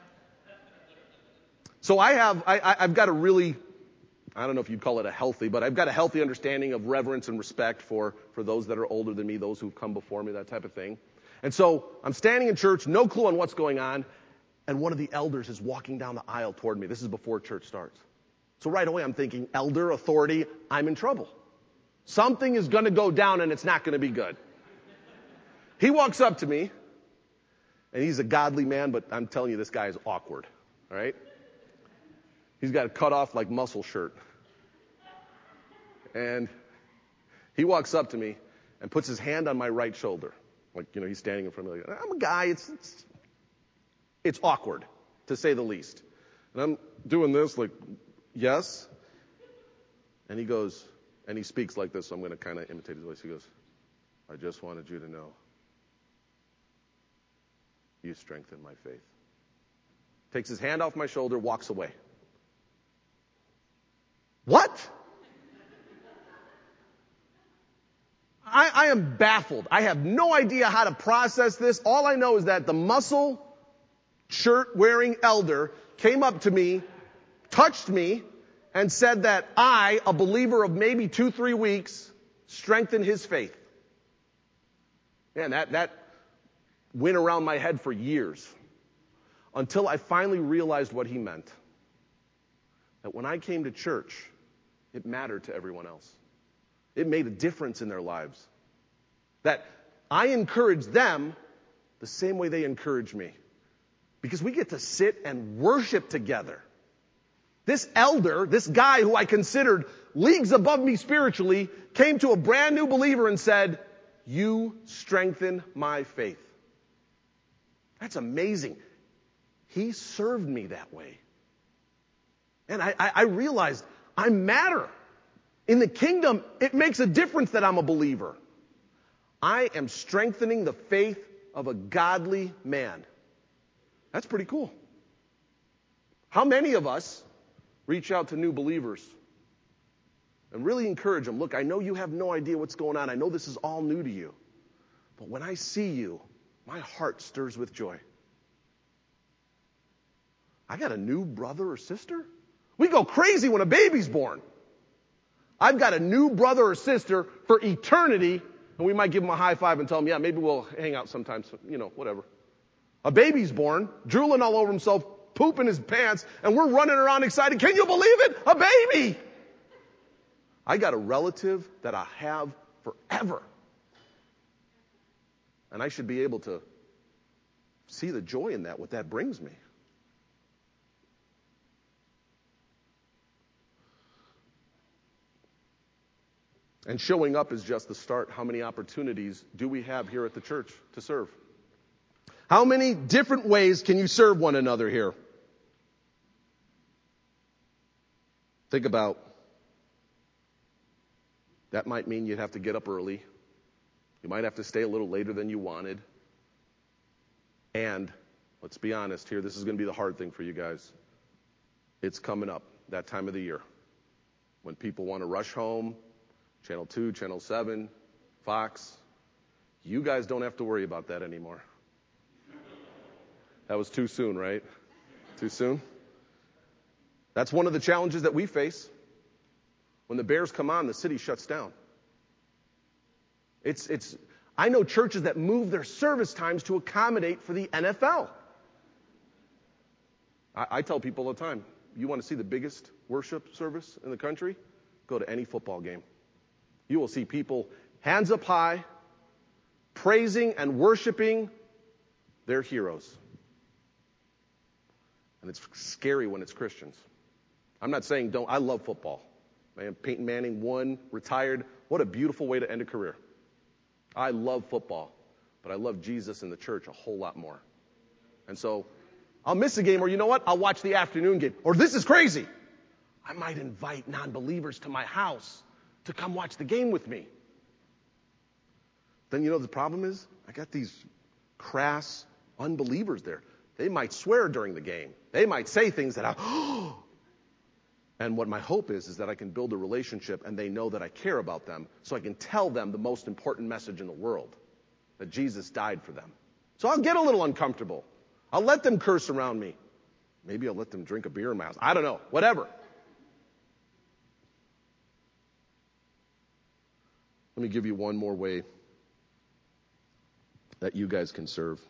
C: So I have, I, I've got a really, I don't know if you'd call it a healthy, but I've got a healthy understanding of reverence and respect for, for those that are older than me, those who've come before me, that type of thing. And so I'm standing in church, no clue on what's going on, and one of the elders is walking down the aisle toward me. This is before church starts. So right away I'm thinking, elder, authority, I'm in trouble. Something is going to go down and it's not going to be good. He walks up to me, and he's a godly man, but I'm telling you, this guy is awkward, all right? He's got a cut off like muscle shirt. And he walks up to me and puts his hand on my right shoulder. Like, you know, he's standing in front of me like, I'm a guy, it's, it's, it's awkward, to say the least. And I'm doing this like, yes. And he goes, and he speaks like this, so I'm going to kind of imitate his voice. He goes, I just wanted you to know you strengthened my faith. Takes his hand off my shoulder, walks away. What? I, I am baffled. I have no idea how to process this. All I know is that the muscle shirt wearing elder came up to me, touched me, and said that I, a believer of maybe two, three weeks, strengthened his faith. Man, that, that went around my head for years until I finally realized what he meant. That when I came to church, it mattered to everyone else. It made a difference in their lives. That I encouraged them the same way they encouraged me. Because we get to sit and worship together. This elder, this guy who I considered leagues above me spiritually, came to a brand new believer and said, you strengthen my faith. That's amazing. He served me that way. And I, I, I realized I matter. In the kingdom, it makes a difference that I'm a believer. I am strengthening the faith of a godly man. That's pretty cool. How many of us reach out to new believers and really encourage them? Look, I know you have no idea what's going on. I know this is all new to you. But when I see you, my heart stirs with joy. I got a new brother or sister? We go crazy when a baby's born. I've got a new brother or sister for eternity, and we might give them a high five and tell them, yeah, maybe we'll hang out sometime, you know, whatever. A baby's born, drooling all over himself, pooping his pants, and we're running around excited. Can you believe it? A baby! I got a relative that I have forever. And I should be able to see the joy in that, what that brings me. And showing up is just the start. How many opportunities do we have here at the church to serve? How many different ways can you serve one another here? Think about, that might mean you'd have to get up early. You might have to stay a little later than you wanted. And, let's be honest here, this is going to be the hard thing for you guys. It's coming up, that time of the year, when people want to rush home. Channel two, Channel seven, Fox. You guys don't have to worry about that anymore. That was too soon, right? Too soon? That's one of the challenges that we face. When the Bears come on, the city shuts down. It's, it's, I know churches that move their service times to accommodate for the N F L. I, I tell people all the time, you want to see the biggest worship service in the country? Go to any football game. You will see people hands up high, praising and worshiping their heroes. And it's scary when it's Christians. I'm not saying don't, I love football. Man, Peyton Manning won, retired. What a beautiful way to end a career. I love football, but I love Jesus and the church a whole lot more. And so I'll miss a game, or you know what? I'll watch the afternoon game. Or this is crazy. I might invite non-believers to my house to come watch the game with me. Then you know the problem is? I got these crass unbelievers there. They might swear during the game. They might say things that I, oh. And what my hope is, is that I can build a relationship and they know that I care about them, so I can tell them the most important message in the world, that Jesus died for them. So I'll get a little uncomfortable. I'll let them curse around me. Maybe I'll let them drink a beer in my house. I don't know. Whatever. Let me give you one more way that you guys can serve.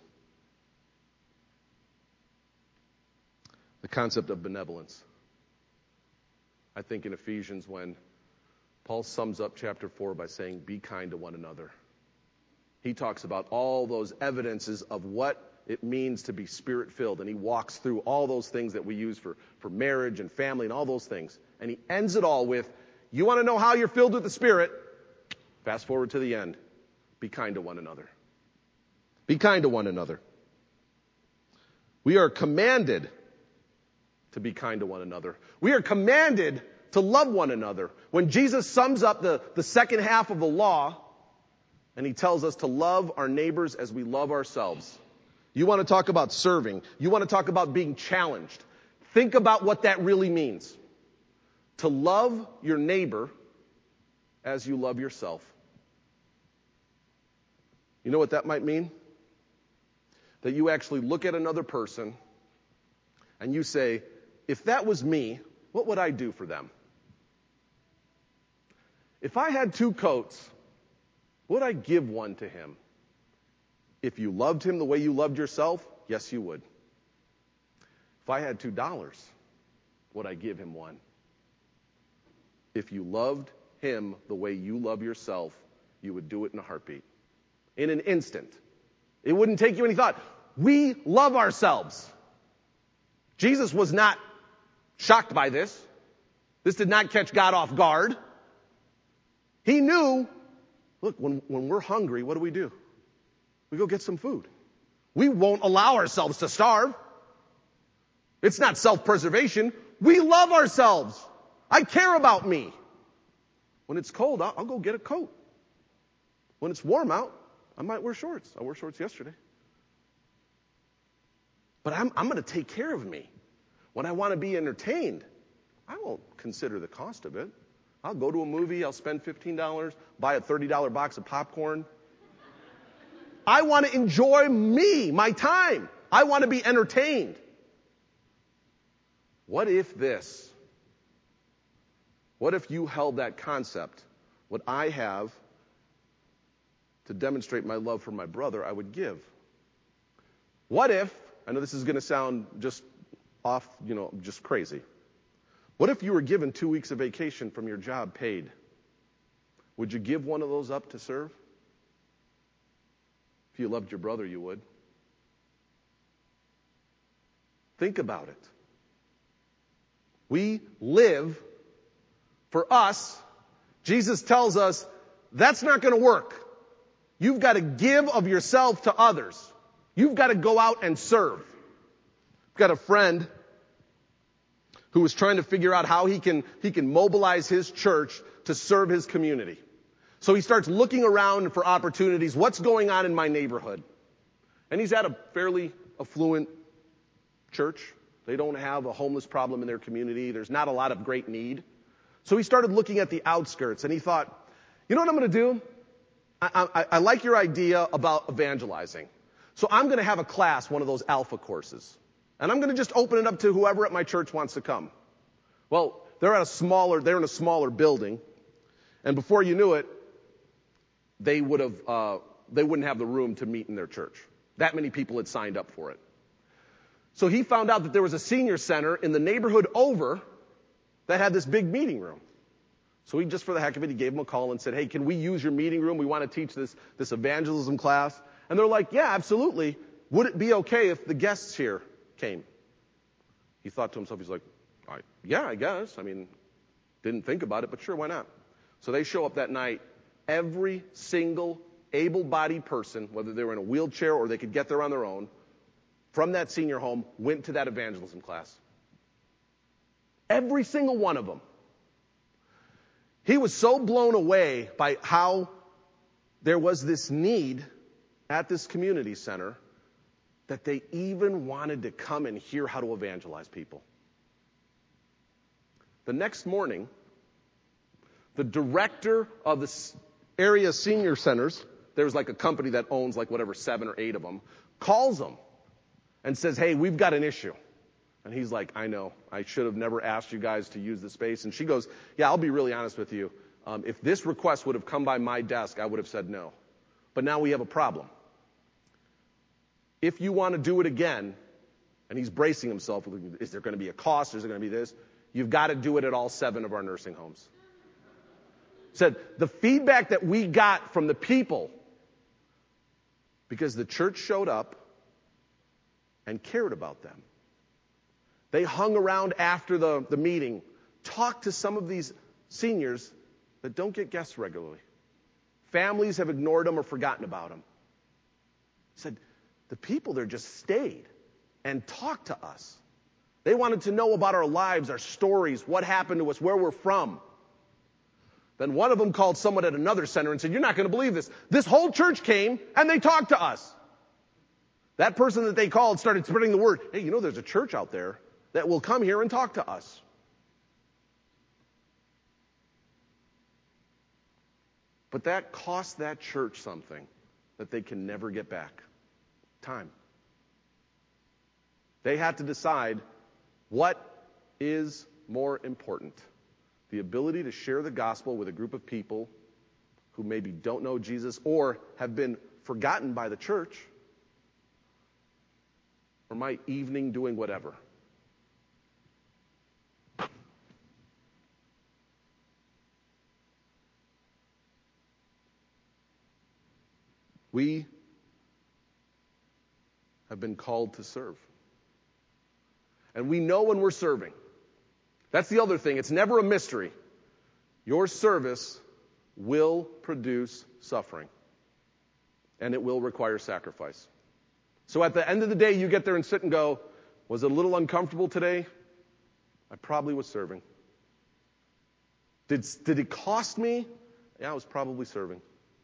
C: The concept of benevolence. I think in Ephesians, when Paul sums up chapter four by saying, be kind to one another. He talks about all those evidences of what it means to be spirit-filled. And he walks through all those things that we use for, for marriage and family and all those things. And he ends it all with, you want to know how you're filled with the Spirit? Fast forward to the end. Be kind to one another. Be kind to one another. We are commanded to be kind to one another. We are commanded to love one another. When Jesus sums up the, the second half of the law, and he tells us to love our neighbors as we love ourselves. You want to talk about serving. You want to talk about being challenged. Think about what that really means. To love your neighbor as you love yourself. You know what that might mean? That you actually look at another person and you say, if that was me, what would I do for them? If I had two coats, would I give one to him? If you loved him the way you loved yourself, yes, you would. If I had two dollars, would I give him one? If you loved him the way you love yourself, you would do it in a heartbeat. In an instant. It wouldn't take you any thought. We love ourselves. Jesus was not shocked by this. This did not catch God off guard. He knew, look, when, when we're hungry, what do we do? We go get some food. We won't allow ourselves to starve. It's not self-preservation. We love ourselves. I care about me. When it's cold, I'll, I'll go get a coat. When it's warm out, I might wear shorts. I wore shorts yesterday. But I'm, I'm going to take care of me. When I want to be entertained, I won't consider the cost of it. I'll go to a movie. I'll spend fifteen dollars, buy a thirty dollars box of popcorn. I want to enjoy me, my time. I want to be entertained. What if this? What if you held that concept? What I have to demonstrate my love for my brother, I would give. What if, I know this is going to sound just off, you know, just crazy. What if you were given two weeks of vacation from your job paid? Would you give one of those up to serve? If you loved your brother, you would. Think about it. We live for us. Jesus tells us that's not going to work. You've got to give of yourself to others. You've got to go out and serve. I've got a friend who was trying to figure out how he can, he can mobilize his church to serve his community. So he starts looking around for opportunities. What's going on in my neighborhood? And he's at a fairly affluent church. They don't have a homeless problem in their community. There's not a lot of great need. So he started looking at the outskirts, and he thought, you know what I'm going to do? I, I, I like your idea about evangelizing. So I'm going to have a class, one of those alpha courses. And I'm going to just open it up to whoever at my church wants to come. Well, they're at a smaller, they're in a smaller building. And before you knew it, they would have, uh, they wouldn't have the room to meet in their church. That many people had signed up for it. So he found out that there was a senior center in the neighborhood over that had this big meeting room. So he, just for the heck of it, he gave them a call and said, hey, can we use your meeting room? We want to teach this, this evangelism class. And they're like, yeah, absolutely. Would it be okay if the guests here came? He thought to himself, he's like, all right, yeah, I guess. I mean, didn't think about it, but sure, why not? So they show up that night. Every single able-bodied person, whether they were in a wheelchair or they could get there on their own, from that senior home, went to that evangelism class. Every single one of them. He was so blown away by how there was this need at this community center that they even wanted to come and hear how to evangelize people. The next morning, the director of the area senior centers, there's like a company that owns like whatever, seven or eight of them, calls them and says, hey, we've got an issue. And he's like, I know, I should have never asked you guys to use the space. And she goes, yeah, I'll be really honest with you. Um, if this request would have come by my desk, I would have said no. But now we have a problem. If you want to do it again, and he's bracing himself, is there going to be a cost? Is there going to be this? You've got to do it at all seven of our nursing homes. Said the feedback that we got from the people, because the church showed up and cared about them. They hung around after the, the meeting, talked to some of these seniors that don't get guests regularly. Families have ignored them or forgotten about them. Said the people there just stayed and talked to us. They wanted to know about our lives, our stories, what happened to us, where we're from. Then one of them called someone at another center and said, you're not going to believe this. This whole church came and they talked to us. That person that they called started spreading the word. Hey, you know, there's a church out there that will come here and talk to us. But that cost that church something that they can never get back. Time. They had to decide what is more important. The ability to share the gospel with a group of people who maybe don't know Jesus or have been forgotten by the church, or my evening doing whatever. We have been called to serve. And we know when we're serving. That's the other thing. It's never a mystery. Your service will produce suffering. And it will require sacrifice. So at the end of the day, you get there and sit and go, was it a little uncomfortable today? I probably was serving. Did, did it cost me? Yeah, I was probably serving.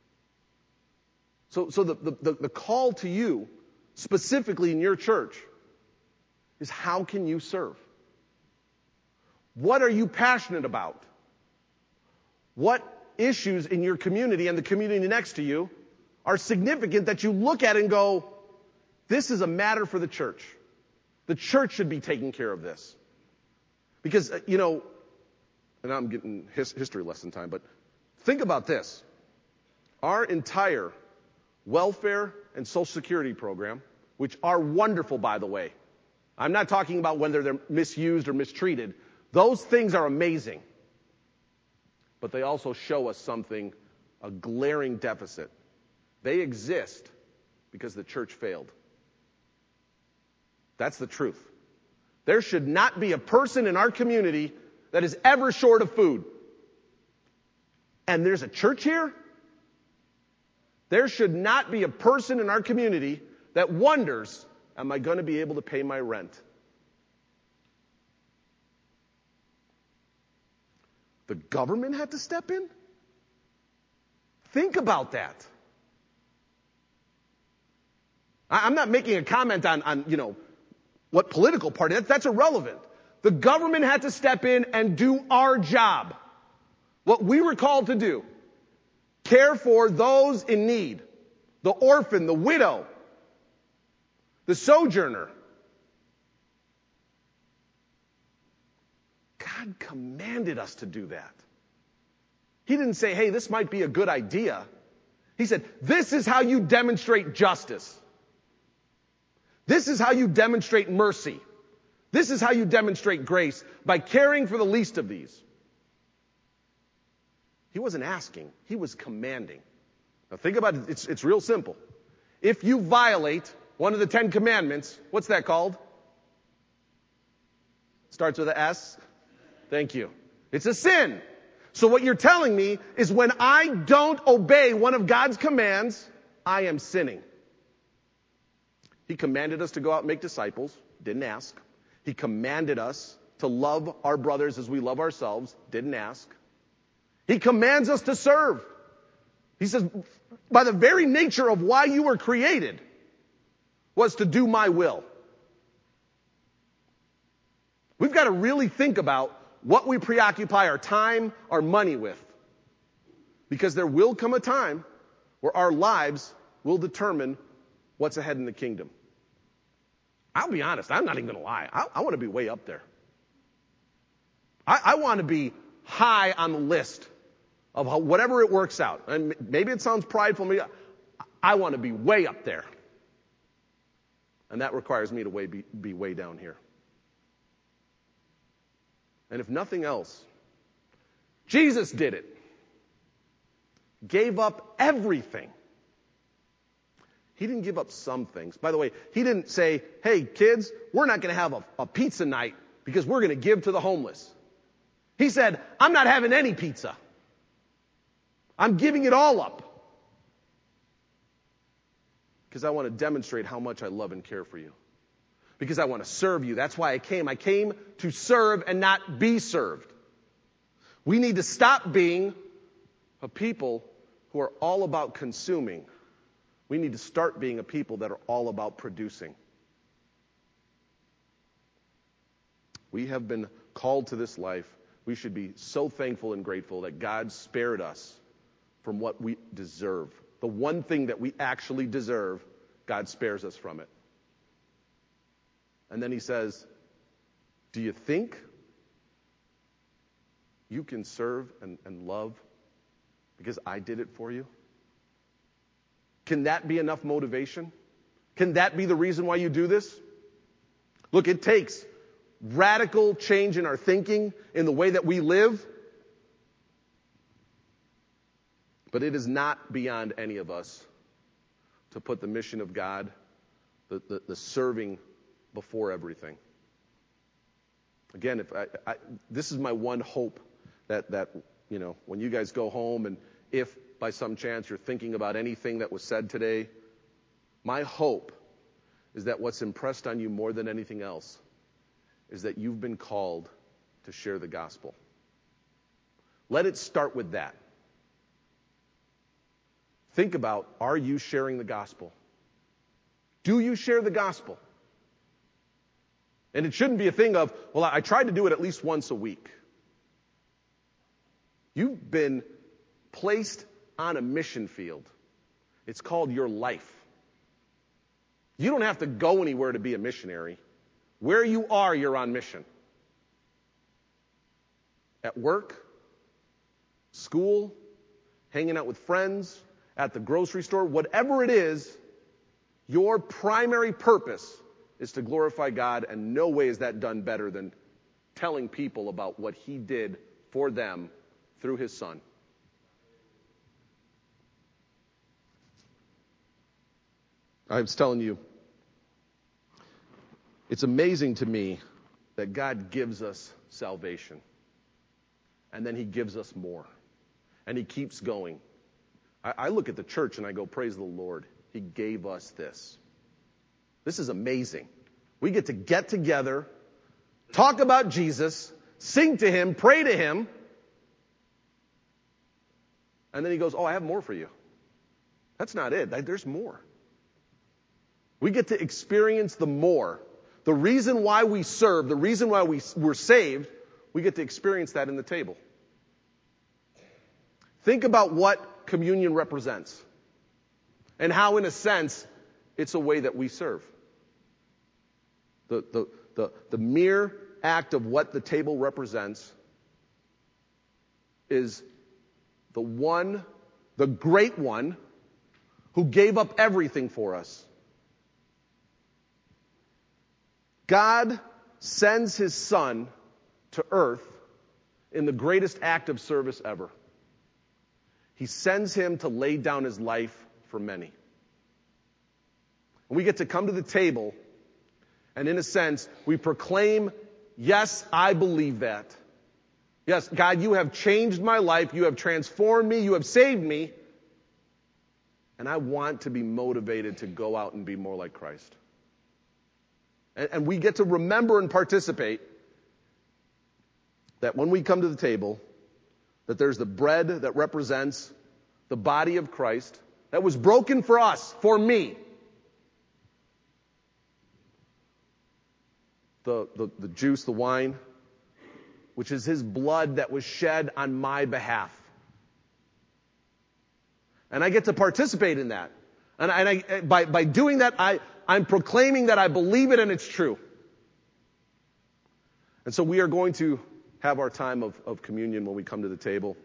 C: So, so the, the, the call to you, specifically in your church, is how can you serve? What are you passionate about? What issues in your community and the community next to you are significant that you look at and go, this is a matter for the church. The church should be taking care of this. Because, you know, and I'm getting his, history lesson time, but think about this. Our entire welfare and Social Security program, which are wonderful, by the way. I'm not talking about whether they're misused or mistreated. Those things are amazing. But they also show us something, a glaring deficit. They exist because the church failed. That's the truth. There should not be a person in our community that is ever short of food. And there's a church here? There should not be a person in our community that wonders, am I going to be able to pay my rent? The government had to step in? Think about that. I'm not making a comment on, on you know, what political party. That, that's irrelevant. The government had to step in and do our job. What we were called to do. Care for those in need. The orphan, the widow, the sojourner. God commanded us to do that. He didn't say, hey, this might be a good idea. He said, this is how you demonstrate justice. This is how you demonstrate mercy. This is how you demonstrate grace, by caring for the least of these. He wasn't asking, he was commanding. Now think about it, it's, it's real simple. If you violate one of the Ten Commandments, what's that called? Starts with an S. Thank you. It's a sin. So what you're telling me is when I don't obey one of God's commands, I am sinning. He commanded us to go out and make disciples. Didn't ask. He commanded us to to love our brothers as we love ourselves. Didn't ask. He commands us to serve. He says, by the very nature of why you were created was to do my will. We've got to really think about what we preoccupy our time, our money with. Because there will come a time where our lives will determine what's ahead in the kingdom. I'll be honest, I'm not even going to lie. I, I want to be way up there. I, I want to be high on the list of how, whatever it works out. And maybe it sounds prideful. Maybe I, I want to be way up there. And that requires me to way, be, be way down here. And if nothing else, Jesus did it. Gave up everything. He didn't give up some things. By the way, he didn't say, hey, kids, we're not going to have a, a pizza night because we're going to give to the homeless. He said, I'm not having any pizza. I'm giving it all up. Because I want to demonstrate how much I love and care for you. Because I want to serve you. That's why I came. I came to serve and not be served. We need to stop being a people who are all about consuming. We need to start being a people that are all about producing. We have been called to this life. We should be so thankful and grateful that God spared us from what we deserve. The one thing that we actually deserve, God spares us from it. And then he says, do you think you can serve and, and love because I did it for you? Can that be enough motivation? Can that be the reason why you do this? Look, it takes radical change in our thinking, in the way that we live. But it is not beyond any of us to put the mission of God, the, the, the serving before everything. Again, if I, I, this is my one hope that, that, you know, when you guys go home and if by some chance you're thinking about anything that was said today, my hope is that what's impressed on you more than anything else is that you've been called to share the gospel. Let it start with that. Think about, are you sharing the gospel? Do you share the gospel? And it shouldn't be a thing of, well, I tried to do it at least once a week. You've been placed on a mission field. It's called your life. You don't have to go anywhere to be a missionary. Where you are, you're on mission. At work, school, hanging out with friends, at the grocery store, whatever it is, your primary purpose is to glorify God, and no way is that done better than telling people about what he did for them through his son. I was telling you, it's amazing to me that God gives us salvation. And then he gives us more. And he keeps going. I, I look at the church and I go, praise the Lord. He gave us this. This is amazing. We get to get together, talk about Jesus, sing to him, pray to him. And then he goes, oh, I have more for you. That's not it. There's more. We get to experience the more. The reason why we serve, the reason why we, we're saved, we get to experience that in the table. Think about what communion represents and how, in a sense, it's a way that we serve. The, the, the, the mere act of what the table represents is the one, the great one, who gave up everything for us. God sends his son to earth in the greatest act of service ever. He sends him to lay down his life for many. And we get to come to the table, and in a sense, we proclaim, yes, I believe that. Yes, God, you have changed my life. You have transformed me. You have saved me. And I want to be motivated to go out and be more like Christ. And, and we get to remember and participate that when we come to the table, that there's the bread that represents the body of Christ that was broken for us, for me. The, the, the juice, the wine, which is his blood that was shed on my behalf. And I get to participate in that. And, I, and I, by, by doing that, I, I'm proclaiming that I believe it and it's true. And so we are going to have our time of, of communion when we come to the table.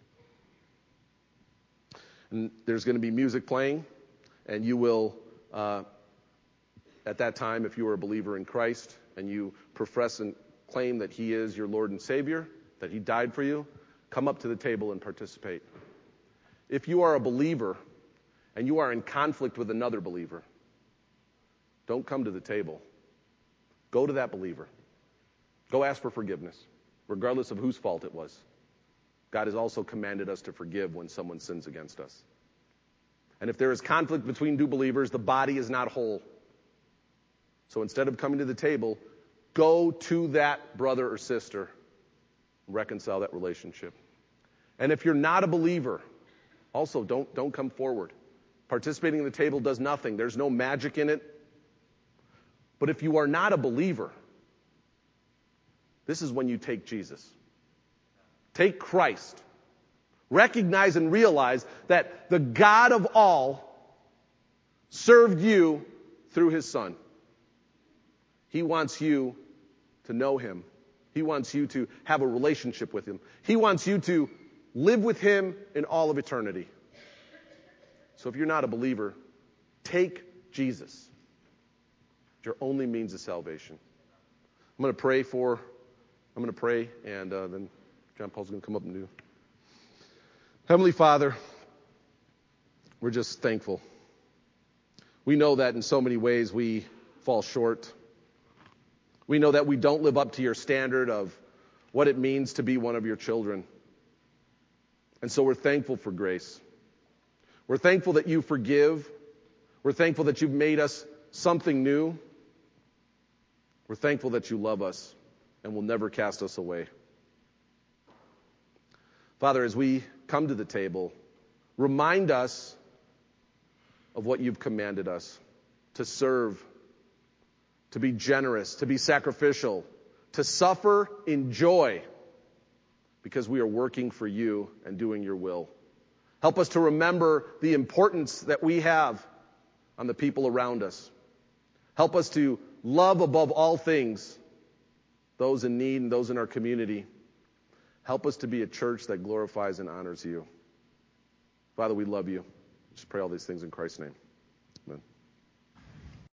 C: And there's going to be music playing, and you will, uh, at that time, if you are a believer in Christ and you profess and claim that he is your Lord and Savior, that he died for you, come up to the table and participate. If you are a believer and you are in conflict with another believer, don't come to the table. Go to that believer. Go ask for forgiveness, regardless of whose fault it was. God has also commanded us to forgive when someone sins against us. And if there is conflict between two believers, the body is not whole. So instead of coming to the table, go to that brother or sister, reconcile that relationship. And if you're not a believer, also don't, don't come forward. Participating in the table does nothing. There's no magic in it. But if you are not a believer, this is when you take Jesus. Take Christ. Recognize and realize that the God of all served you through his Son. He wants you to know him. He wants you to have a relationship with him. He wants you to live with him in all of eternity. So if you're not a believer, take Jesus. It's your only means of salvation. I'm going to pray for, I'm going to pray, and uh, then John Paul's going to come up and do. Heavenly Father, we're just thankful. We know that in so many ways we fall short. We know that we don't live up to your standard of what it means to be one of your children. And so we're thankful for grace. We're thankful that you forgive. We're thankful that you've made us something new. We're thankful that you love us and will never cast us away. Father, as we come to the table, remind us of what you've commanded us to serve, to be generous, to be sacrificial, to suffer in joy, because we are working for you and doing your will. Help us to remember the importance that we have on the people around us. Help us to love above all things those in need and those in our community. Help us to be a church that glorifies and honors you. Father, we love you. Just pray all these things in Christ's name. Amen.